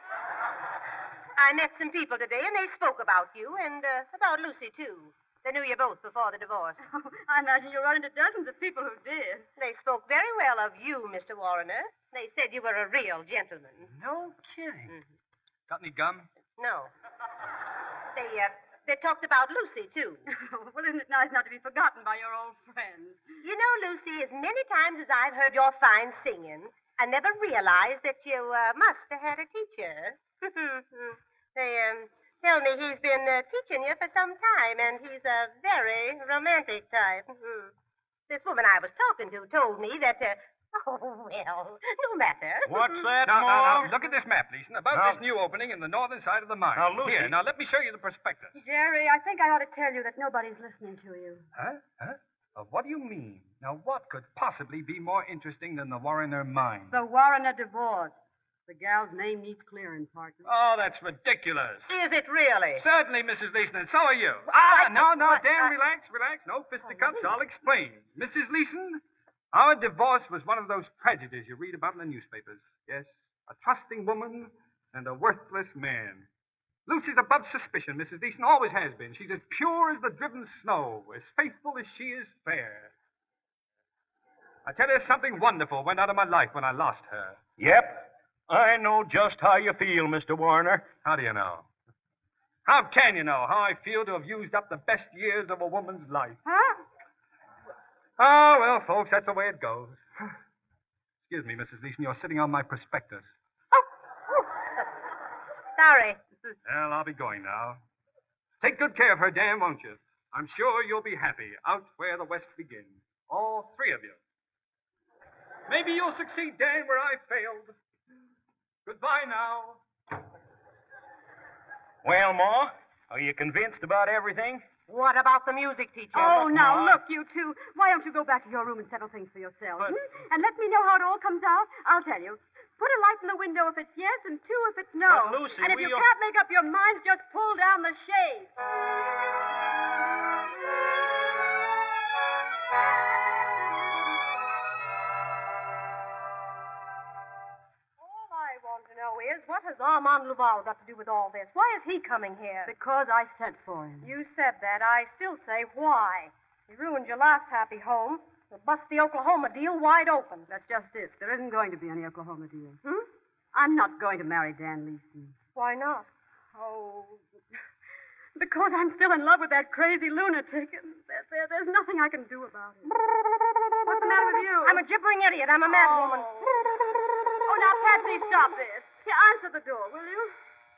Speaker 12: I met some people today, and they spoke about you, and uh, about Lucy, too. They knew you both before the divorce.
Speaker 6: Oh, I imagine you run into dozens of people who did.
Speaker 12: They spoke very well of you, Mister Warner. They said you were a real gentleman.
Speaker 2: No kidding. Got any gum?
Speaker 12: No. They, uh, they talked about Lucy, too.
Speaker 6: Well, isn't it nice not to be forgotten by your old friends?
Speaker 12: You know, Lucy, as many times as I've heard your fine singing, I never realized that you uh, must have had a teacher. They um, tell me he's been uh, teaching you for some time, and he's a very romantic type. This woman I was talking to told me that, uh, oh, well, no matter.
Speaker 9: What's that,
Speaker 2: Now,
Speaker 9: Ma?
Speaker 2: now, now, look at this map, Leeson, about
Speaker 9: Now-
Speaker 2: this new opening in the northern side of the mine.
Speaker 9: Now, Lucy-
Speaker 2: Here, now let me show you the prospectus.
Speaker 6: Jerry, I think I ought to tell you that nobody's listening to you.
Speaker 2: Huh? Huh? Uh, what do you mean? Now, what could possibly be more interesting than the Warrener mine?
Speaker 6: The Warrener divorce. The gal's name needs clearing, partner.
Speaker 2: Oh, that's ridiculous.
Speaker 12: Is it really?
Speaker 2: Certainly, Missus Leeson, and so are you.
Speaker 12: I-
Speaker 2: Ah, no, no,
Speaker 12: what-
Speaker 2: Dan,
Speaker 12: I-
Speaker 2: relax, relax. No fisticuffs. I'll explain. Missus Leeson, our divorce was one of those tragedies you read about in the newspapers. Yes, a trusting woman and a worthless man. Lucy's above suspicion, Missus Leeson, always has been. She's as pure as the driven snow, as faithful as she is fair. I tell you, something wonderful went out of my life when I lost her.
Speaker 9: Yep. I know just how you feel, Mister Warner.
Speaker 2: How do you know? How can you know how I feel to have used up the best years of a woman's life?
Speaker 6: Huh?
Speaker 2: Oh, well, folks, that's the way it goes. Excuse me, Missus Leeson, you're sitting on my prospectus.
Speaker 12: Sorry.
Speaker 2: Well, I'll be going now. Take good care of her, Dan, won't you? I'm sure you'll be happy out where the West begins. All three of you. Maybe you'll succeed, Dan, where I failed. Goodbye now.
Speaker 9: Well, Ma, are you convinced about everything?
Speaker 12: What about the music teacher?
Speaker 6: Oh, now,
Speaker 9: Ma.
Speaker 6: look, you two. Why don't you go back to your room and settle things for yourselves? hmm? And let me know how it all comes out. I'll tell you. Put a light in the window if it's yes, and two if it's no.
Speaker 9: But, Lucy,
Speaker 6: and if
Speaker 9: we
Speaker 6: you
Speaker 9: are-
Speaker 6: can't make up your minds, just pull down the shade.
Speaker 8: All I want to know is, what has Armand Laval got to do with all this? Why is he coming here?
Speaker 6: Because I sent for him.
Speaker 8: You said that. I still say, why? He ruined your last happy home. He'll bust the Oklahoma deal wide open.
Speaker 6: That's just it. There isn't going to be any Oklahoma deal.
Speaker 8: Hmm?
Speaker 6: I'm not going to marry Dan Leeson.
Speaker 8: Why not?
Speaker 6: Oh, because I'm still in love with that crazy lunatic, and there, there, there's nothing I can do about it. What's the matter with you?
Speaker 8: I'm a gibbering idiot. I'm a mad
Speaker 6: Oh.
Speaker 8: woman.
Speaker 6: Oh, now, Patsy, stop this. Here, answer the door, will you?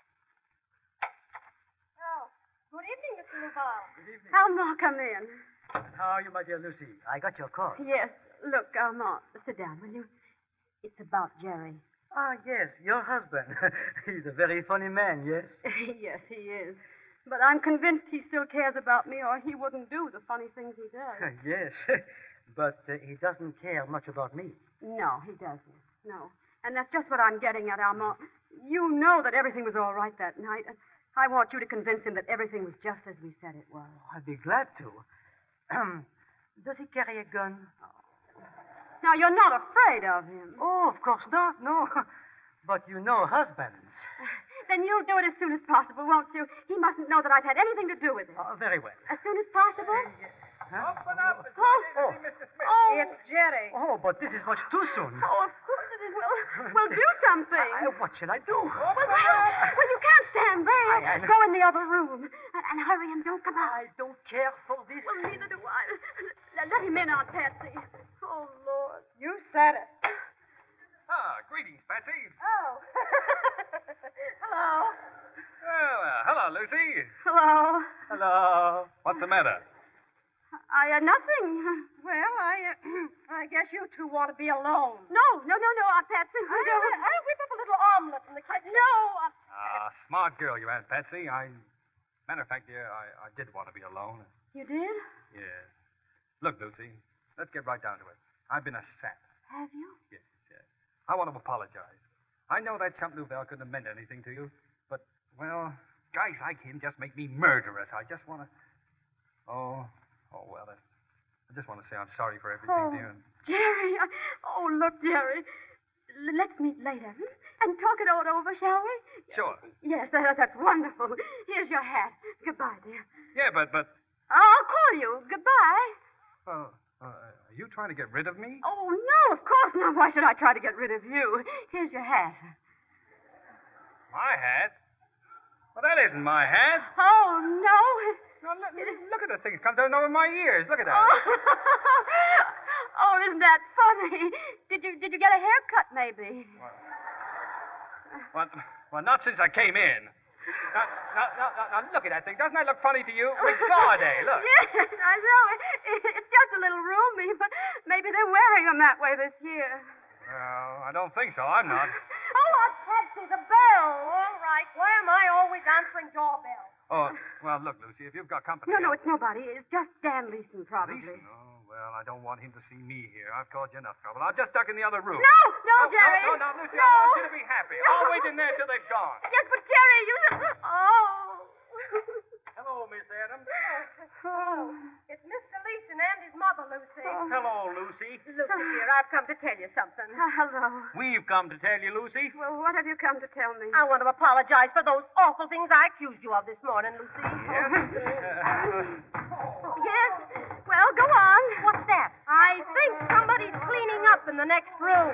Speaker 8: Oh, good evening, Mister Laval.
Speaker 6: Alma, come in.
Speaker 3: How are you, my dear Lucy? I got your call.
Speaker 6: Yes. Look, Alma, sit down, will you? It's about Jerry.
Speaker 3: Ah, yes, your husband. He's a very funny man, yes?
Speaker 6: Yes, he is. But I'm convinced he still cares about me, or he wouldn't do the funny things he does.
Speaker 3: Yes, but uh, he doesn't care much about me.
Speaker 6: No, he doesn't. No. And that's just what I'm getting at, Alma. You know that everything was all right that night, and I want you to convince him that everything was just as we said it was.
Speaker 3: I'd be glad to. Does he carry a gun?
Speaker 6: Now, you're not afraid of him.
Speaker 3: Oh, of course not, no. But you know husbands.
Speaker 6: Then you'll do it as soon as possible, won't you? He mustn't know that I've had anything to do with it.
Speaker 3: Oh, very well.
Speaker 6: As soon as possible?
Speaker 2: Open up.
Speaker 6: Oh,
Speaker 3: Oh.
Speaker 2: Mister Smith.
Speaker 6: oh,
Speaker 8: It's Jerry.
Speaker 3: Oh, but this is much too soon.
Speaker 6: oh, of course it is. Well, well, do something.
Speaker 3: I- what shall I do?
Speaker 6: Well, well, well, you can't stand there.
Speaker 3: I- I know.
Speaker 6: Go in the other room. And, and hurry and don't come out.
Speaker 3: I don't care for this.
Speaker 6: Well, neither do I. Let, let him in, Aunt Patsy. Oh, Lord.
Speaker 8: You said it.
Speaker 2: Ah, greetings, Patsy.
Speaker 8: Oh. Hello.
Speaker 2: Well, uh, hello, Lucy.
Speaker 6: Hello.
Speaker 2: Hello. What's the matter?
Speaker 6: I, uh, nothing.
Speaker 8: Well, I, uh, I guess you two want to be alone.
Speaker 6: No, no, no, no, Aunt Patsy. We
Speaker 8: I'll,
Speaker 6: don't.
Speaker 8: I'll whip up a little omelet in the kitchen.
Speaker 6: No. Aunt-
Speaker 2: Ah, smart girl you Aunt Patsy. I, matter of fact, dear, I, I did want to be alone.
Speaker 6: You did?
Speaker 2: Yes. Look, Lucy, let's get right down to it. I've been a sap.
Speaker 6: Have you?
Speaker 2: Yes, yes. I want to apologize. I know that chump Louvel couldn't have meant anything to you, but, well, guys like him just make me murderous. I just want to... Oh, oh, well, I, I just want to say I'm sorry for everything,
Speaker 6: Oh,
Speaker 2: dear. And...
Speaker 6: Jerry. I, oh, look, Jerry. L- let's meet later hmm? and talk it all over, shall we?
Speaker 2: Sure.
Speaker 6: Yes, that, that's wonderful. Here's your hat. Goodbye, dear.
Speaker 2: Yeah, but, but,
Speaker 6: I'll call you. Goodbye.
Speaker 2: well, uh, are you trying to get rid of me?
Speaker 6: Oh, no, of course not. Why should I try to get rid of you? Here's your hat.
Speaker 2: My hat? Well, that isn't my hat.
Speaker 6: Oh, no.
Speaker 2: No, look, look at the thing. It comes down over my ears. Look at that.
Speaker 6: Oh. Oh, isn't that funny? Did you did you get a haircut, maybe?
Speaker 2: Well, well, not since I came in. Now, now, now, now, now, look at that thing. Doesn't that look funny to you? Regardez, look.
Speaker 6: Yes, I know. It, it, it's just a little roomy, but maybe they're wearing them that way this year.
Speaker 2: Well, I don't think so. I'm not.
Speaker 8: Oh, Aunt Patsy, the bell. All right. Why am I always answering doorbells?
Speaker 2: Oh, well, look, Lucy, if you've got company...
Speaker 6: No, no, it's nobody. It's just Dan Leeson, probably.
Speaker 2: Leeson? Oh, well, I don't want him to see me here. I've caused you enough trouble. I'll just duck in the other room.
Speaker 6: No, no,
Speaker 2: Oh,
Speaker 6: Jerry.
Speaker 2: No, no, no, Lucy,
Speaker 6: No.
Speaker 2: I want you to be happy.
Speaker 6: No.
Speaker 2: I'll wait in there till they've gone.
Speaker 6: Yes, but Jerry, you... Oh.
Speaker 9: Hello, Miss Adams.
Speaker 8: Oh, it's Mister Leeson and his mother, Lucy.
Speaker 9: Hello, Lucy.
Speaker 12: Lucy, dear, I've come to tell you something.
Speaker 6: Uh, hello.
Speaker 9: We've come to tell you, Lucy.
Speaker 6: Well, what have you come to tell me?
Speaker 12: I want to apologize for those awful things I accused you of this morning, Lucy.
Speaker 6: Yes? Well, go on.
Speaker 12: What's that?
Speaker 8: I think somebody's cleaning up in the next room.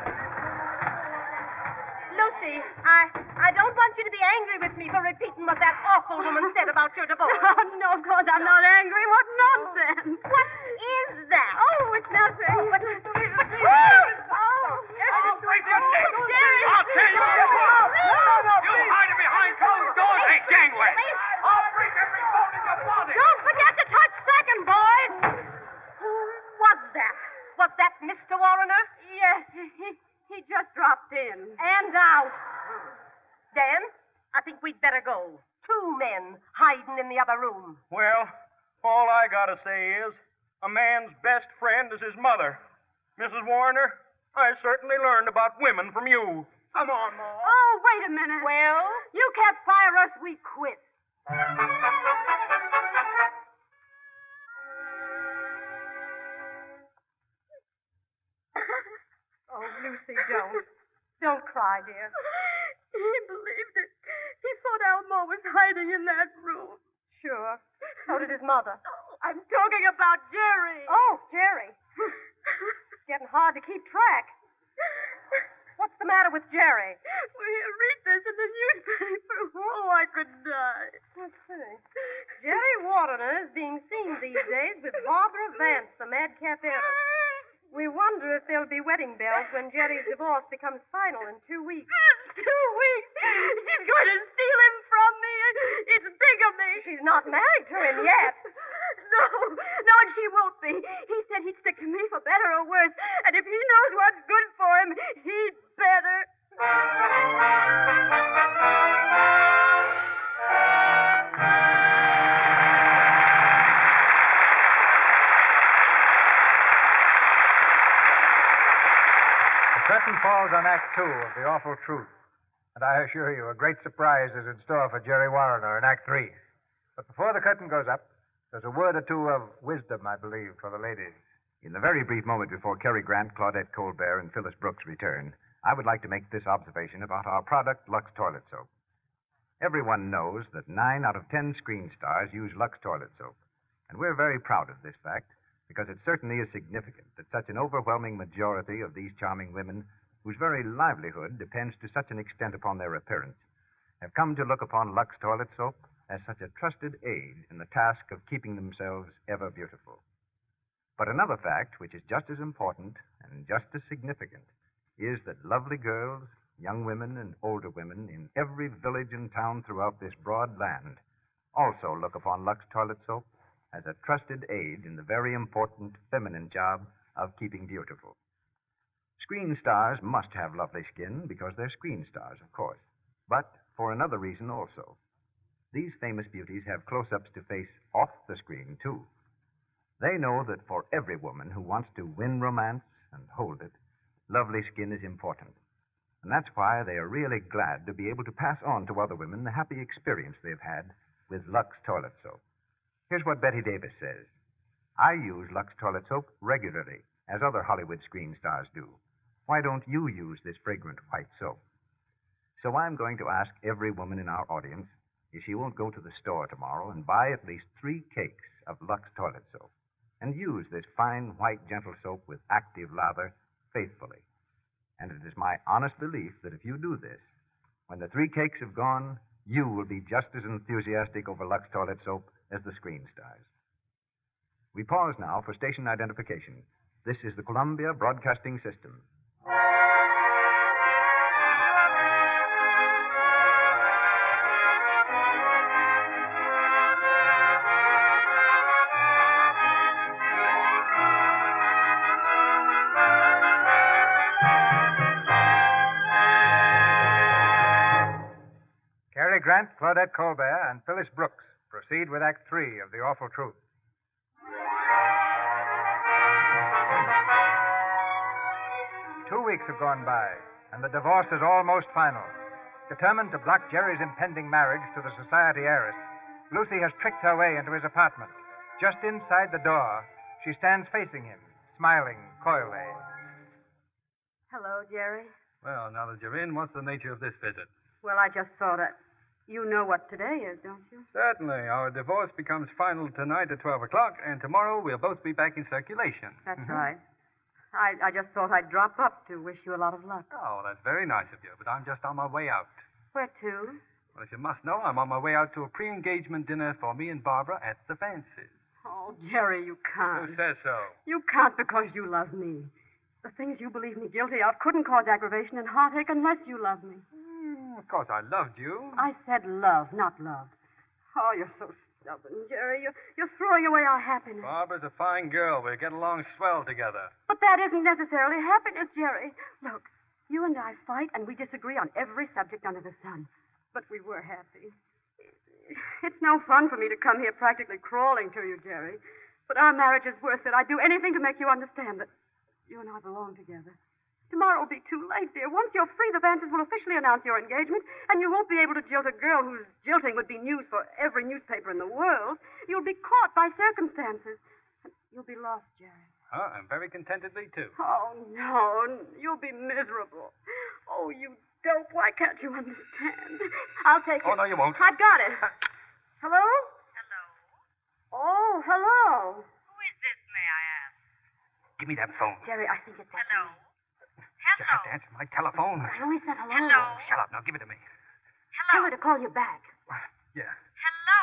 Speaker 12: Lucy, I I don't want you to be angry with me for repeating what that awful woman said about your divorce.
Speaker 6: Oh, no, of course I'm not angry. What nonsense.
Speaker 12: What is that?
Speaker 6: Oh, it's nothing.
Speaker 12: But, but,
Speaker 6: Oh!
Speaker 9: I'll break your neck.
Speaker 6: Jerry!
Speaker 9: I'll tell you.
Speaker 6: No, no,
Speaker 9: You hide it behind closed doors. Hey, Gangway. I'll break every bone in your body.
Speaker 8: Don't forget to touch second, boys.
Speaker 12: Who was that? Was that Mister Warrener?
Speaker 6: Yes, he, he just dropped in.
Speaker 12: And out. Dan, I think we'd better go. Two men hiding in the other room.
Speaker 9: Well, all I gotta say is, a man's best friend is his mother. Missus Warner, I certainly learned about women from you. Come on, Ma.
Speaker 6: Oh, wait a minute.
Speaker 12: Well?
Speaker 6: You can't fire us. We quit.
Speaker 8: Oh, Lucy, don't. Don't cry, dear.
Speaker 6: He believed it. He thought Elmo was hiding in that room.
Speaker 8: Sure. So did his mother.
Speaker 6: I'm talking about Jerry.
Speaker 8: Oh, Jerry. It's getting hard to keep track. What's the matter with Jerry?
Speaker 6: Will you read this in the newspaper? Oh, I could die.
Speaker 8: Let's see. Jerry Warner is being seen these days with Barbara Vance, the madcap heiress. We wonder if there'll be wedding bells when Jerry's divorce becomes final in two weeks.
Speaker 6: Two weeks? She's going to steal him from me. It's bigamy.
Speaker 8: She's not married to him yet.
Speaker 6: No, no, and she won't be. He said he'd stick to me for better or worse. And if he knows what's good for him, he'd better.
Speaker 1: The curtain falls on Act Two of The Awful Truth. And I assure you, a great surprise is in store for Jerry Warrener in Act Three. But before the curtain goes up, there's a word or two of wisdom, I believe, for the ladies.
Speaker 10: In the very brief moment before Cary Grant, Claudette Colbert, and Phyllis Brooks return, I would like to make this observation about our product, Lux Toilet Soap. Everyone knows that nine out of ten screen stars use Lux Toilet Soap. And we're very proud of this fact because it certainly is significant that such an overwhelming majority of these charming women, whose very livelihood depends to such an extent upon their appearance, have come to look upon Lux Toilet Soap as such a trusted aid in the task of keeping themselves ever beautiful. But another fact, which is just as important and just as significant, is that lovely girls, young women, and older women in every village and town throughout this broad land also look upon Lux Toilet Soap as a trusted aid in the very important feminine job of keeping beautiful. Screen stars must have lovely skin because they're screen stars, of course, but for another reason also. These famous beauties have close-ups to face off the screen, too. They know that for every woman who wants to win romance and hold it, lovely skin is important. And that's why they are really glad to be able to pass on to other women the happy experience they've had with Lux toilet soap. Here's what Betty Davis says. I use Lux toilet soap regularly, as other Hollywood screen stars do. Why don't you use this fragrant white soap? So I'm going to ask every woman in our audience if she won't go to the store tomorrow and buy at least three cakes of Lux toilet soap and use this fine, white, gentle soap with active lather faithfully. And it is my honest belief that if you do this, when the three cakes have gone, you will be just as enthusiastic over Lux toilet soap as the screen stars. We pause now for station identification. This is the Columbia Broadcasting System.
Speaker 1: Cary Grant, Claudette Colbert, and Phyllis Brooks proceed with Act Three of The Awful Truth. Two weeks have gone by, and the divorce is almost final. Determined to block Jerry's impending marriage to the society heiress, Lucy has tricked her way into his apartment. Just inside the door, she stands facing him, smiling coyly.
Speaker 13: Hello, Jerry.
Speaker 2: Well, now that you're in, what's the nature of this visit?
Speaker 13: Well, I just thought that you know what today is, don't you?
Speaker 2: Certainly. Our divorce becomes final tonight at twelve o'clock, and tomorrow we'll both be back in circulation.
Speaker 13: That's
Speaker 2: Mhm.
Speaker 13: right. I, I just thought I'd drop up to wish you a lot of luck.
Speaker 2: Oh, that's very nice of you, but I'm just on my way out.
Speaker 13: Where to?
Speaker 2: Well, if you must know, I'm on my way out to a pre-engagement dinner for me and Barbara at the Fancies.
Speaker 13: Oh, Jerry, you can't.
Speaker 2: Who says so?
Speaker 13: You can't because you love me. The things you believe me guilty of couldn't cause aggravation and heartache unless you love me.
Speaker 2: Mm, of course, I loved you.
Speaker 13: I said love, not loved. Oh, you're so stubborn, Jerry. You're, you're throwing away our happiness.
Speaker 2: Barbara's a fine girl. We get along swell together.
Speaker 13: But that isn't necessarily happiness, Jerry. Look, you and I fight and we disagree on every subject under the sun. But we were happy. It's no fun for me to come here practically crawling to you, Jerry. But our marriage is worth it. I'd do anything to make you understand that you and I belong together. Tomorrow will be too late, dear. Once you're free, the Vances will officially announce your engagement, and you won't be able to jilt a girl whose jilting would be news for every newspaper in the world. You'll be caught by circumstances. And you'll be lost, Jerry.
Speaker 2: Huh? I'm very contentedly, too.
Speaker 13: Oh, no. You'll be miserable. Oh, you dope. Why can't you understand? I'll take it.
Speaker 2: Oh, no, you won't.
Speaker 13: I've got it. Hello? Hello? Oh, hello.
Speaker 14: Who is this, may I ask?
Speaker 2: Give me that phone.
Speaker 13: Jerry, I think it's...
Speaker 14: Hello?
Speaker 2: You have to answer my telephone.
Speaker 13: I only said hello.
Speaker 14: Hello?
Speaker 2: Shut up. Now give it to me.
Speaker 13: Tell her to call you back.
Speaker 2: Yeah.
Speaker 14: Hello?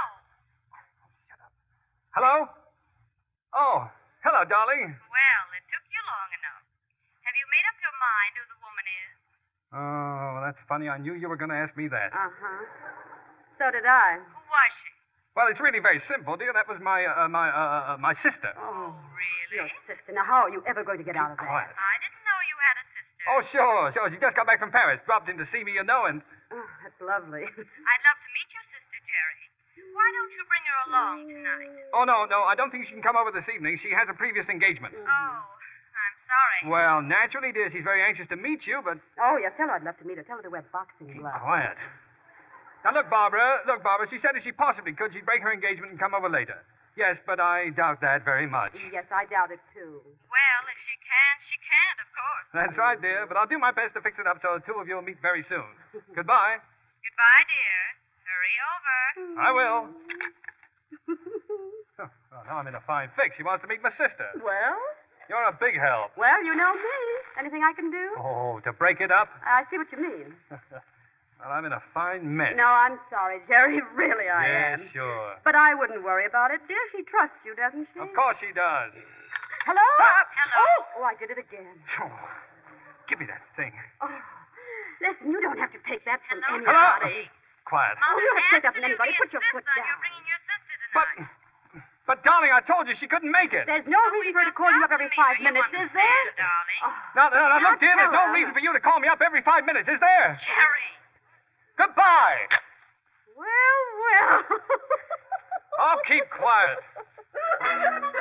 Speaker 2: Hello? Oh, hello, darling.
Speaker 14: Well, it took you long enough. Have you made up your mind who the woman is?
Speaker 2: Oh, that's funny. I knew you were going to ask me that.
Speaker 13: Uh-huh. So did I.
Speaker 14: Who was she?
Speaker 2: Well, it's really very simple, dear. That was my, uh, my, uh, uh, my sister.
Speaker 13: Oh, really? Your sister. Now, how are you ever going to get out of that?
Speaker 2: Quiet.
Speaker 14: I didn't know you had a sister.
Speaker 2: Oh, sure, sure. She just got back from Paris. Dropped in to see me, you know, and...
Speaker 13: Oh, that's lovely.
Speaker 14: I'd love to meet your sister, Jerry. Why don't you bring her along tonight?
Speaker 2: Oh, no, no. I don't think she can come over this evening. She has a previous engagement.
Speaker 14: Oh, I'm sorry.
Speaker 2: Well, naturally, dear, she's very anxious to meet you, but...
Speaker 13: Oh, yes, tell her I'd love to meet her. Tell her to wear boxing gloves.
Speaker 2: Quiet. Now, look, Barbara. Look, Barbara, she said if she possibly could, she'd break her engagement and come over later. Yes, but I doubt that very much.
Speaker 13: Yes, I doubt it, too.
Speaker 14: Well, if she can, she can't, of course.
Speaker 2: That's right, dear, but I'll do my best to fix it up so the two of you will meet very soon. Goodbye.
Speaker 14: Goodbye, dear. Hurry over.
Speaker 2: I will. Oh, well, now I'm in a fine fix. She wants to meet my sister.
Speaker 13: Well?
Speaker 2: You're a big help.
Speaker 13: Well, you know me. Anything I can do?
Speaker 2: Oh, to break it up?
Speaker 13: I see what you mean.
Speaker 2: Well, I'm in a fine mess.
Speaker 13: No, I'm sorry, Jerry. Really, I
Speaker 2: yeah,
Speaker 13: am.
Speaker 2: sure.
Speaker 13: But I wouldn't worry about it, dear. She trusts you, doesn't she?
Speaker 2: Of course she does.
Speaker 13: Hello?
Speaker 14: Hello?
Speaker 13: Oh, oh, I did it again.
Speaker 2: Oh, give me that thing.
Speaker 13: Oh, listen, you don't have to take that from
Speaker 14: Hello?
Speaker 13: anybody.
Speaker 2: Quiet.
Speaker 13: Oh, you don't have to take that from anybody. Put your foot down.
Speaker 14: You're bringing your sister
Speaker 2: But,
Speaker 14: tonight.
Speaker 2: but, darling, I told you she couldn't make it.
Speaker 13: There's no reason for her to call you up every five minutes, is there?
Speaker 14: Darling.
Speaker 13: Oh,
Speaker 2: No, no, no, look,
Speaker 13: Now
Speaker 2: dear, there's
Speaker 13: tell
Speaker 2: no
Speaker 13: her.
Speaker 2: reason for you to call me up every five minutes, is there?
Speaker 14: Jerry.
Speaker 2: Goodbye.
Speaker 13: well, well.
Speaker 2: I'll keep quiet.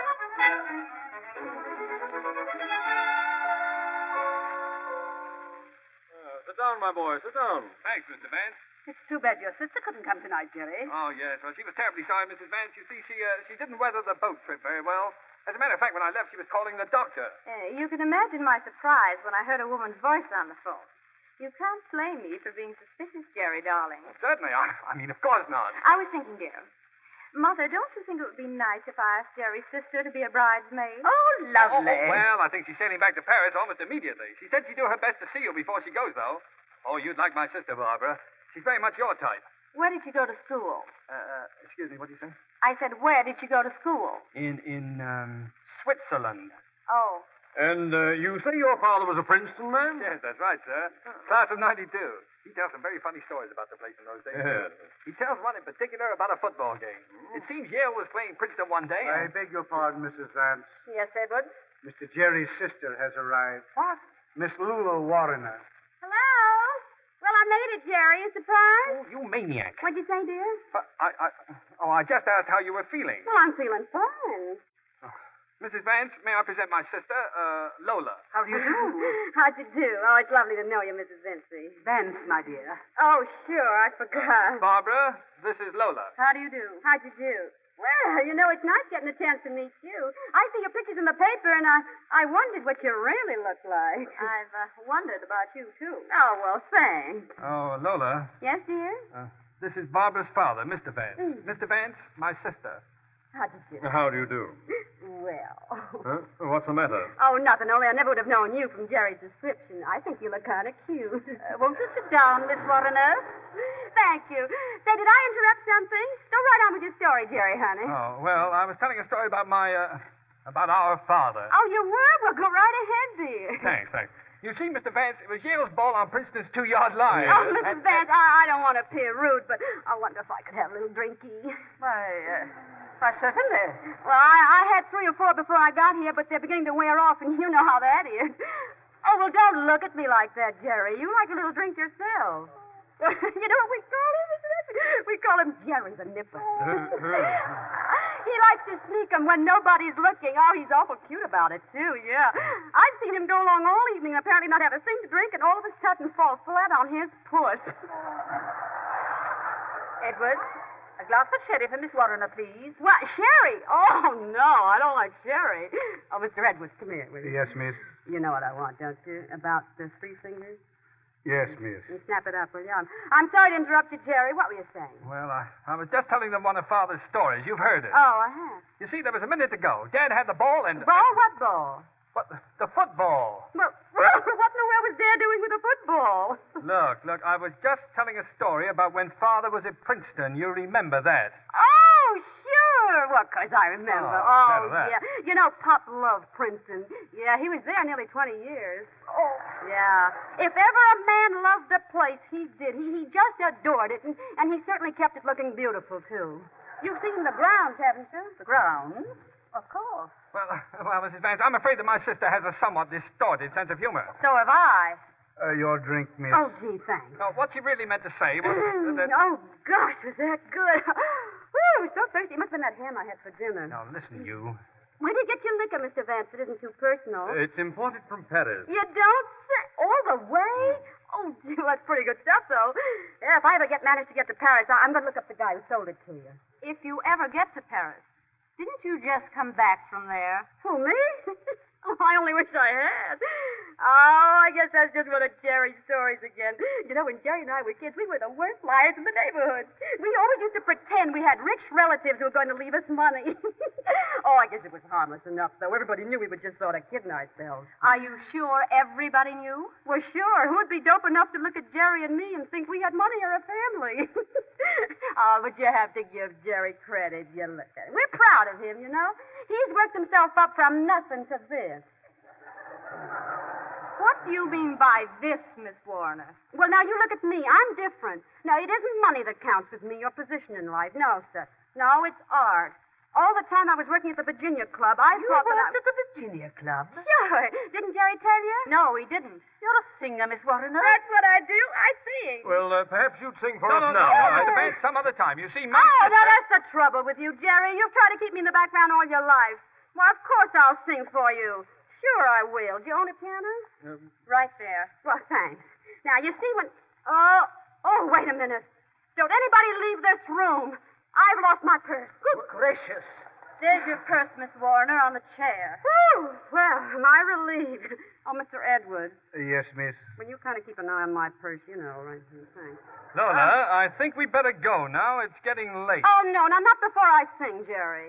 Speaker 4: Uh, sit down, my boy. Sit down.
Speaker 2: Thanks, Mister Vance.
Speaker 13: It's too bad your sister couldn't come tonight, Jerry.
Speaker 2: Oh, yes. Well, she was terribly sorry, Missus Vance. You see, she uh, she didn't weather the boat trip very well. As a matter of fact, when I left, she was calling the doctor.
Speaker 15: Uh, you can imagine my surprise when I heard a woman's voice on the phone. You can't blame me for being suspicious, Jerry, darling.
Speaker 2: Well, certainly. I, I mean, of course not.
Speaker 15: I was thinking, dear. Mother, don't you think it would be nice if I asked Jerry's sister to be a bridesmaid?
Speaker 13: Oh, lovely.
Speaker 2: Oh, well, I think she's sailing back to Paris almost immediately. She said she'd do her best to see you before she goes, though. Oh, you'd like my sister, Barbara. She's very much your type.
Speaker 15: Where did you go to school?
Speaker 2: Uh, uh excuse me, what do you say?
Speaker 15: I said, where did you go to school?
Speaker 2: In, in, um, Switzerland.
Speaker 15: Oh.
Speaker 7: And uh, you say your father was a Princeton man?
Speaker 2: Yes, that's right, sir. Class of ninety-two. He tells some very funny stories about the place in those days.
Speaker 7: Yes.
Speaker 2: He tells one in particular about a football game. It seems Yale was playing Princeton one day.
Speaker 16: I
Speaker 2: and...
Speaker 16: beg your pardon, Missus Vance.
Speaker 15: Yes, Edwards?
Speaker 16: Mister Jerry's sister has arrived.
Speaker 15: What?
Speaker 16: Miss Lula Warrener.
Speaker 15: Hello? Well, I made it, Jerry. A surprise?
Speaker 2: Oh, you maniac.
Speaker 15: What'd you say, dear?
Speaker 2: But I, I, oh, I just asked how you were feeling.
Speaker 15: Well, I'm feeling fine.
Speaker 2: Missus Vance, may I present my sister, uh, Lola?
Speaker 15: How do you do? How'd you do? Oh, it's lovely to know you, Missus Vinci.
Speaker 13: Vance, my dear.
Speaker 15: Oh, sure. I forgot.
Speaker 2: Barbara, this is Lola.
Speaker 15: How do you do? How'd you do? Well, you know, it's nice getting a chance to meet you. I see your pictures in the paper, and I, I wondered what you really look like. I've uh, wondered about you, too. Oh, well, thanks.
Speaker 2: Oh, Lola.
Speaker 15: Yes, dear?
Speaker 2: Uh, this is Barbara's father, Mister Vance.
Speaker 15: Mm.
Speaker 2: Mister Vance, my sister.
Speaker 15: How'd you do?
Speaker 7: How do you do?
Speaker 15: Well.
Speaker 7: Huh? What's the matter?
Speaker 15: Oh, nothing. Only I never would have known you from Jerry's description. I think you look kind of cute.
Speaker 13: Uh, won't you sit down, Miss Warrener?
Speaker 15: Thank you. Say, did I interrupt something? Go right on with your story, Jerry, honey.
Speaker 2: Oh, well, I was telling a story about my, uh, about our father.
Speaker 15: Oh, you were? Well, go right ahead, dear.
Speaker 2: Thanks, thanks. You see, Mister Vance, it was Yale's ball on Princeton's two-yard line.
Speaker 15: Oh, Missus Vance, I, I don't want to appear rude, but I wonder if I could have a little drinky.
Speaker 13: Why, uh, why, certainly.
Speaker 15: Well, I, I had three or four before I got here, but they're beginning to wear off, and you know how that is. Oh, well, don't look at me like that, Jerry. You like a little drink yourself. You know what we call him, isn't it? We call him Jerry the Nipper. He likes to sneak 'em when nobody's looking. Oh, he's awful cute about it, too, yeah. I've seen him go along all evening, apparently not have a thing to drink, and all of a sudden fall flat on his puss.
Speaker 13: Edwards, a glass of sherry for Miss Warrener, please.
Speaker 15: What, sherry? Oh, no, I don't like sherry. Oh, Mister Edwards, come here, will you?
Speaker 16: Yes, miss.
Speaker 15: You know what I want, don't you? About the three fingers?
Speaker 16: Yes, miss.
Speaker 15: You snap it up, will you? I'm, I'm sorry to interrupt you, Jerry. What were you saying?
Speaker 2: Well, I, I was just telling them one of Father's stories. You've heard it.
Speaker 15: Oh, I have.
Speaker 2: You see, there was a minute ago. Dad had the ball and...
Speaker 15: Ball? What ball?
Speaker 2: What? The, the football.
Speaker 15: Well, what in the world was Dad doing with a football?
Speaker 2: Look, look, I was just telling a story about when Father was at Princeton. You remember that.
Speaker 15: Oh, sure. Well, of course I remember.
Speaker 2: Oh,
Speaker 15: Oh,
Speaker 2: that or that.
Speaker 15: yeah. You know, Pop loved Princeton. Yeah, he was there nearly twenty years. Oh. Yeah. If ever a man loved a place, he did. He, he just adored it, and, and he certainly kept it looking beautiful, too. You've seen the grounds, haven't you?
Speaker 13: The grounds? Of course.
Speaker 2: Well, uh, well, Missus Vance, I'm afraid that my sister has a somewhat distorted sense of humor.
Speaker 15: So have I.
Speaker 16: Uh, your drink, miss.
Speaker 15: Oh, gee, thanks.
Speaker 2: No, what she really meant to say was that...
Speaker 15: Oh, gosh, was that good? Woo, I was so thirsty. It must have been that ham I had for dinner.
Speaker 2: Now, listen, you.
Speaker 15: Where did you get your liquor, Mister Vance, if it isn't too personal?
Speaker 7: It's imported from Paris.
Speaker 15: You don't say... All the way? Oh, gee, well, that's pretty good stuff, though. Yeah, if I ever get managed to get to Paris, I- I'm going to look up the guy who sold it to you. If you ever get to Paris, didn't you just come back from there? Who, me? Oh, I only wish I had. Oh, I guess that's just one of Jerry's stories again. You know, when Jerry and I were kids, we were the worst liars in the neighborhood. We always used to pretend we had rich relatives who were going to leave us money. Oh, I guess it was harmless enough, though. Everybody knew we were just sort of kidding ourselves. Are you sure everybody knew? Well, sure. Who'd be dope enough to look at Jerry and me and think we had money or a family? Oh, but you have to give Jerry credit. You look at him. We're proud of him, you know. He's worked himself up from nothing to this. What do you mean by this, Miss Warner? Well, now, you look at me. I'm different. No, it isn't money that counts with me, your position in life. No, sir. No, it's art. All the time I was working at the Virginia Club, I
Speaker 13: You
Speaker 15: thought that I...
Speaker 13: worked at the Virginia Club?
Speaker 15: Sure. Didn't Jerry tell you? No, he didn't.
Speaker 13: You're a singer, Miss Warrener.
Speaker 15: That's what I do. I sing.
Speaker 7: Well, uh, perhaps you'd sing for
Speaker 2: No,
Speaker 7: us
Speaker 2: no,
Speaker 7: now.
Speaker 2: no,
Speaker 7: I-
Speaker 2: Mister Vance, some other time. You see, my
Speaker 15: Oh,
Speaker 2: sister...
Speaker 15: now that's the trouble with you, Jerry. You've tried to keep me in the background all your life. Why, of course I'll sing for you. Sure I will. Do you own a piano?
Speaker 2: Um,
Speaker 15: Right there. Well, thanks. Now, you see when... Oh, oh, wait a minute. Don't anybody leave this room. I've lost my purse. Good gracious.
Speaker 13: There's your purse, Miss Warner, on the chair.
Speaker 15: Whew, well, am I relieved? Oh, Mister Edwards,
Speaker 16: Yes, miss.
Speaker 15: will you kind of keep an eye on my purse, you know, right? Thanks.
Speaker 2: Lola, I think we better go now. It's getting late.
Speaker 15: Oh, no, now, not before I sing, Jerry.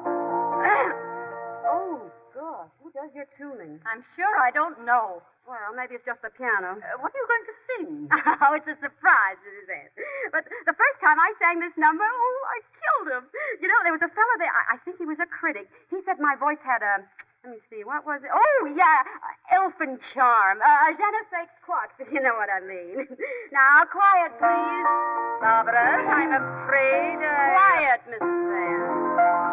Speaker 15: Oh, gosh, who does your tuning?
Speaker 13: I'm sure I don't know.
Speaker 15: Well, maybe it's just the piano.
Speaker 13: Uh, what are you going to sing?
Speaker 15: Oh, it's a surprise, is it? But the first time I sang this number, oh, I killed him. You know, there was a fellow there, I, I think he was a critic. He said my voice had a, let me see, what was it? Oh, yeah, uh, elfin charm. Uh, je ne sais quoi, if you know what I mean. Now, quiet, please.
Speaker 9: Barbara, I'm afraid I...
Speaker 15: Quiet, Missus Vance.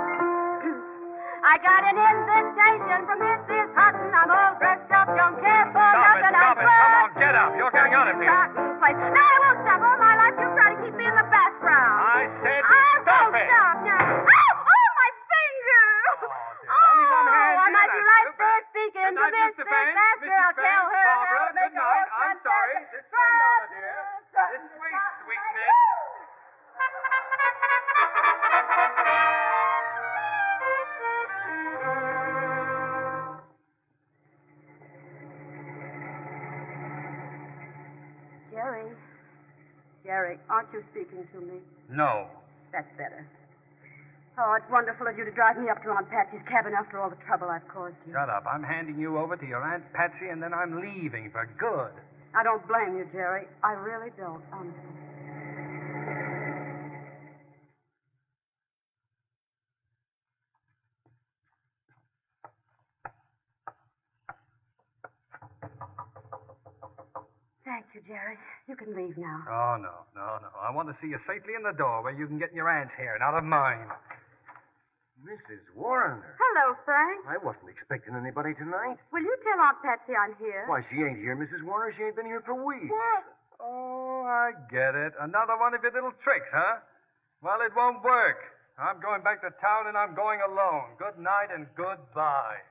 Speaker 15: I got an invitation from Missus Hutton. I'm all dressed up, don't care for
Speaker 2: Stop it,
Speaker 15: nothing.
Speaker 2: stop
Speaker 15: I'm
Speaker 2: it. Come on, get up. You're getting out of here.
Speaker 15: Place. No, I won't stop. All my life you'll try to keep me in the background.
Speaker 2: I said
Speaker 15: I'll
Speaker 2: stop
Speaker 15: go
Speaker 2: it.
Speaker 15: stop now. Oh, oh, my finger. Oh,
Speaker 2: Only one hand
Speaker 15: I
Speaker 2: here,
Speaker 15: might be
Speaker 2: that's
Speaker 15: right
Speaker 2: too
Speaker 15: there
Speaker 2: bad.
Speaker 15: speaking
Speaker 2: Good
Speaker 15: to
Speaker 2: night,
Speaker 15: this
Speaker 2: Mister
Speaker 15: big
Speaker 2: Vance,
Speaker 15: master.
Speaker 2: Missus
Speaker 15: I'll tell
Speaker 2: Vance,
Speaker 15: her how
Speaker 2: Barbara,
Speaker 15: to make
Speaker 2: good
Speaker 15: a
Speaker 2: night.
Speaker 15: horse
Speaker 2: I'm
Speaker 15: run
Speaker 2: sorry.
Speaker 15: faster.
Speaker 2: This way, Lola, dear. This way, sweetness.
Speaker 15: Jerry. Jerry, aren't you speaking to me?
Speaker 2: No.
Speaker 15: That's better. Oh, it's wonderful of you to drive me up to Aunt Patsy's cabin after all the trouble I've caused you.
Speaker 2: Shut up. I'm handing you over to your Aunt Patsy, and then I'm leaving for good.
Speaker 15: I don't blame you, Jerry. I really don't, honestly. Thank you, Jerry. You can leave now.
Speaker 2: Oh, no, no, no. I want to see you safely in the door where you can get in your aunt's hair and out of mine.
Speaker 7: Missus Warner.
Speaker 15: Hello, Frank.
Speaker 7: I wasn't expecting anybody tonight.
Speaker 15: Will you tell Aunt Patsy I'm here?
Speaker 7: Why, she ain't here, Missus Warner. She ain't been here for weeks.
Speaker 15: What?
Speaker 2: Oh, I get it. Another one of your little tricks, huh? Well, it won't work. I'm going back to town, and I'm going alone. Good night and goodbye.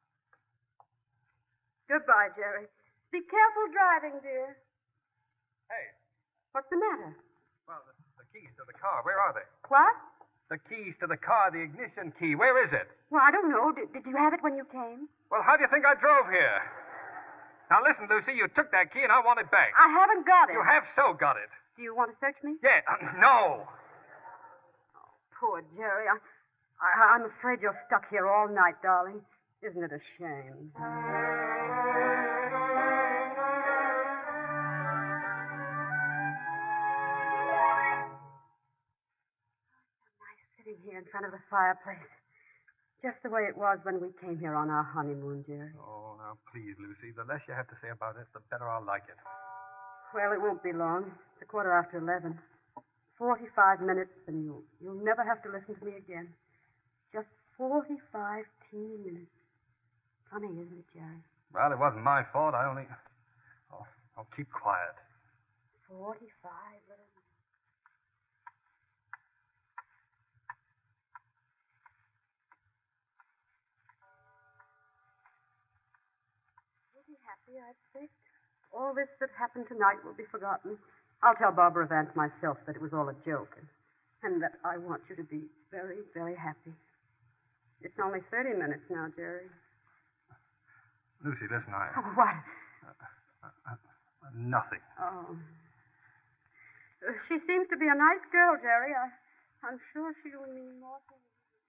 Speaker 15: Goodbye, Jerry. Be careful driving, dear.
Speaker 2: Hey.
Speaker 15: What's the matter?
Speaker 2: Well, the, the keys to the car, where are they?
Speaker 15: What?
Speaker 2: The keys to the car, the ignition key. Where is it?
Speaker 15: Well, I don't know. Did, did you have it when you came?
Speaker 2: Well, how do you think I drove here? Now, listen, Lucy, you took that key, and I want it back.
Speaker 15: I haven't got it.
Speaker 2: You have so got it.
Speaker 15: Do you want to search me?
Speaker 2: Yeah, no.
Speaker 15: Poor Jerry. I, I, I'm afraid you're stuck here all night, darling. Isn't it a shame? Sitting here in front of the fireplace. Just the way it was when we came here on our honeymoon, Jerry.
Speaker 2: Oh, now, please, Lucy, the less you have to say about it, the better I'll like it.
Speaker 15: Well, it won't be long. It's a quarter after eleven. Forty-five minutes, and you'll, you'll never have to listen to me again. Just forty-five teeny minutes. Funny, isn't it, Jerry?
Speaker 2: Well, it wasn't my fault. I only... Oh, I'll keep quiet.
Speaker 15: Forty-five little minutes. Be happy, I expect. All this that happened tonight will be forgotten. I'll tell Barbara Vance myself that it was all a joke, and, and that I want you to be very, very happy. It's only thirty minutes now, Jerry.
Speaker 2: Lucy, listen, I...
Speaker 15: Oh, what?
Speaker 2: Uh, uh, uh, nothing.
Speaker 15: Oh. Uh, She seems to be a nice girl, Jerry. I, I'm sure she'll mean more to you.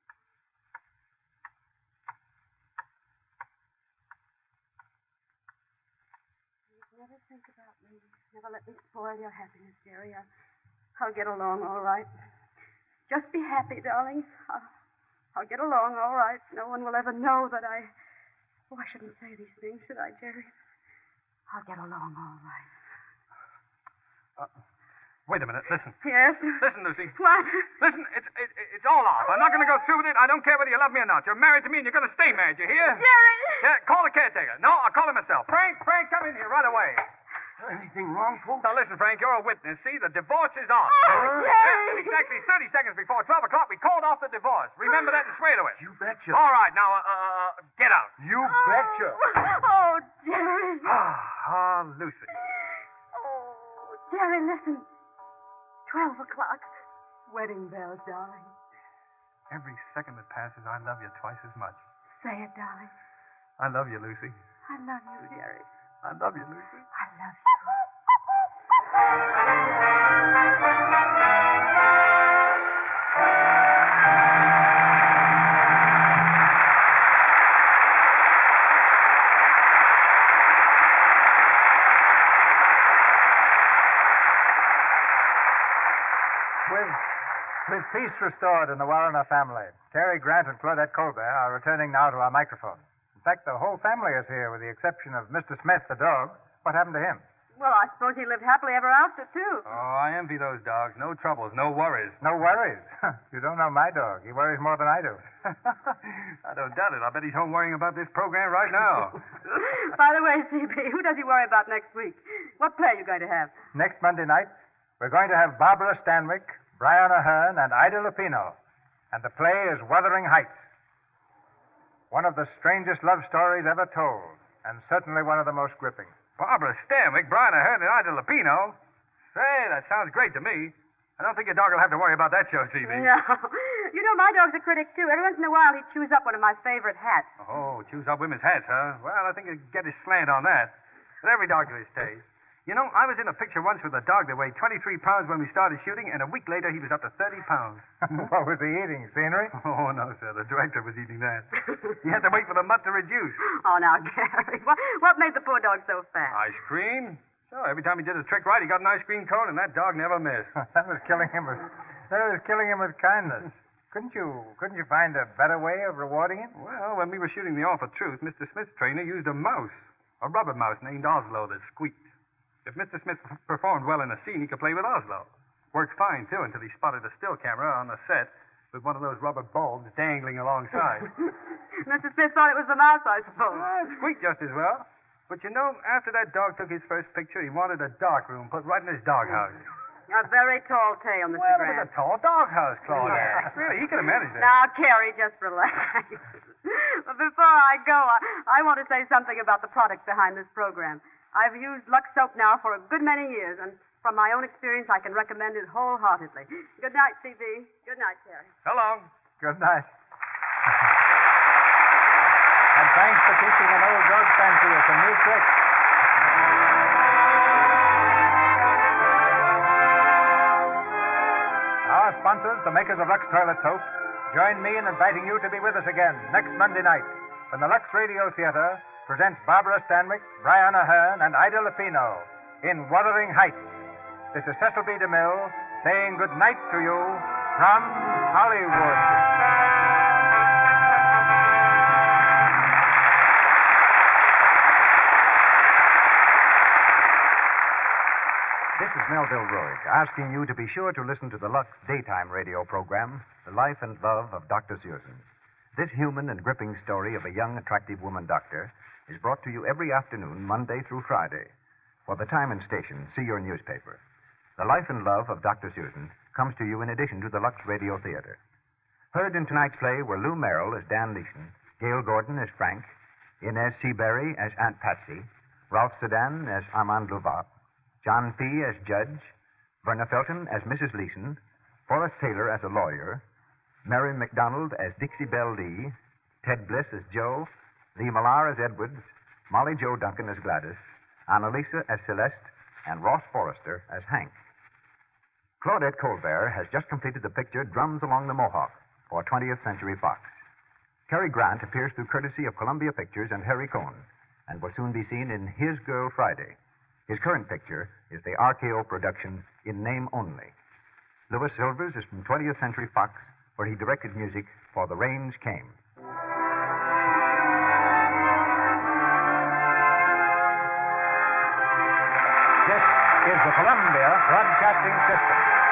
Speaker 15: Never think about me. Never let me spoil your happiness, Jerry. I, I'll get along all right. Just be happy, darling. I'll, I'll get along all right. No one will ever know that I... Oh, I shouldn't say these things, should I, Jerry? I'll get along all right.
Speaker 2: Uh, wait a minute. Listen.
Speaker 15: Yes?
Speaker 2: Listen, Lucy.
Speaker 15: What?
Speaker 2: Listen, it's it, it's all off. I'm not going to go through with it. I don't care whether you love me or not. You're married to me, and you're going to stay married. You hear?
Speaker 15: Jerry!
Speaker 2: Yeah, call the caretaker. No, I'll call him myself. Frank, Frank, come in here right away.
Speaker 7: Anything wrong, folks?
Speaker 2: Now, listen, Frank, you're a witness. See, the divorce is on.
Speaker 7: Oh,
Speaker 2: Yeah, exactly thirty seconds before twelve o'clock, we called off the divorce. Remember that and swear to it.
Speaker 7: You betcha.
Speaker 2: All right, now, uh, uh, get out.
Speaker 7: You betcha.
Speaker 13: Oh, Jerry.
Speaker 2: Ah, ah, Lucy.
Speaker 13: Oh, Jerry, listen. Twelve o'clock. Wedding bells, darling.
Speaker 2: Every second that passes, I love you twice as much.
Speaker 13: Say it, darling.
Speaker 2: I love you, Lucy.
Speaker 13: I love you, Jerry.
Speaker 2: I love you, Lucy.
Speaker 13: I love you.
Speaker 1: With, with peace restored in the Warrener family, Cary Grant and Claudette Colbert are returning now to our microphone. In fact, the whole family is here, with the exception of Mister Smith, the dog. What happened to him?
Speaker 13: Well, I suppose he lived happily ever after, too.
Speaker 2: Oh, I envy those dogs. No troubles, no worries.
Speaker 1: No worries. You don't know my dog. He worries more than I do.
Speaker 2: I don't doubt it. I bet he's home worrying about this program right now.
Speaker 13: By the way, C B, who does he worry about next week? What play are you going to have?
Speaker 1: Next Monday night, we're going to have Barbara Stanwyck, Brian Ahern, and Ida Lupino. And the play is Wuthering Heights. One of the strangest love stories ever told, and certainly one of the most gripping.
Speaker 2: Barbara Stanwyck, Brian Ahern, and Ida Lupino. Say, that sounds great to me. I don't think your dog will have to worry about that show, C B.
Speaker 13: No. You know, my dog's a critic, too. Every once in a while, he chews up one of my favorite hats.
Speaker 2: Oh, choose up women's hats, huh? Well, I think he'll get his slant on that. But every dog to his taste. You know, I was in a picture once with a dog that weighed twenty-three pounds when we started shooting, and a week later he was up to thirty pounds.
Speaker 1: What was he eating, scenery?
Speaker 2: Oh, no, sir. The director was eating that. He had to wait for the mutt to reduce.
Speaker 13: Oh, now, Gary, what, what made the poor dog so fat?
Speaker 2: Ice cream? Sure, every time he did a trick right, he got an ice cream cone, and that dog never missed.
Speaker 1: That was killing him with that was killing him with kindness. Couldn't you couldn't you find a better way of rewarding him?
Speaker 2: Well, when we were shooting The Awful Truth, Mister Smith's trainer used a mouse, a rubber mouse named Oslo that squeaked. If Mister Smith performed well in a scene, he could play with Oslo. Worked fine, too, until he spotted a still camera on the set with one of those rubber bulbs dangling alongside.
Speaker 13: Mister Smith thought it was the mouse, I suppose.
Speaker 2: Well, it squeaked just as well. But you know, after that dog took his first picture, he wanted a dark room put right in his doghouse.
Speaker 13: A very tall tale, Mister
Speaker 2: Well,
Speaker 13: Grant.
Speaker 2: it was a tall doghouse, Claudia.
Speaker 13: Yes.
Speaker 2: Really, he could have managed it.
Speaker 13: Now, Carrie, just relax. But before I go, I, I want to say something about the product behind this program. I've used Lux soap now for a good many years, and from my own experience, I can recommend it wholeheartedly. Good night, C B. Good night, Carrie.
Speaker 2: So long.
Speaker 1: Good night. And thanks for teaching an old dog fancier some new tricks. Our sponsors, the makers of Lux Toilet Soap, join me in inviting you to be with us again next Monday night when the Lux Radio Theater presents Barbara Stanwyck, Brian Ahern, and Ida Lupino in Wuthering Heights. This is Cecil B. DeMille saying good night to you from Hollywood.
Speaker 10: This is Melville Roig, asking you to be sure to listen to the Lux daytime radio program, The Life and Love of Doctor Susan. This human and gripping story of a young, attractive woman doctor is brought to you every afternoon, Monday through Friday. For the time and station, see your newspaper. The Life and Love of Doctor Susan comes to you in addition to the Lux Radio Theater. Heard in tonight's play were Lou Merrill as Dan Leeson, Gail Gordon as Frank, Inez Seabury as Aunt Patsy, Ralph Sedan as Armand Louvat, John Fee as Judge, Verna Felton as Missus Leeson, Forrest Taylor as a lawyer, Mary McDonald as Dixie Belle Lee, Ted Bliss as Joe, Lee Millar as Edwards, Molly Jo Duncan as Gladys, Annalisa as Celeste, and Ross Forrester as Hank. Claudette Colbert has just completed the picture Drums Along the Mohawk for twentieth Century Fox. Cary Grant appears through courtesy of Columbia Pictures and Harry Cohn and will soon be seen in His Girl Friday. His current picture is the R K O production In Name Only. Louis Silvers is from twentieth Century Fox, where he directed music for The Rains Came. This is the Columbia Broadcasting System.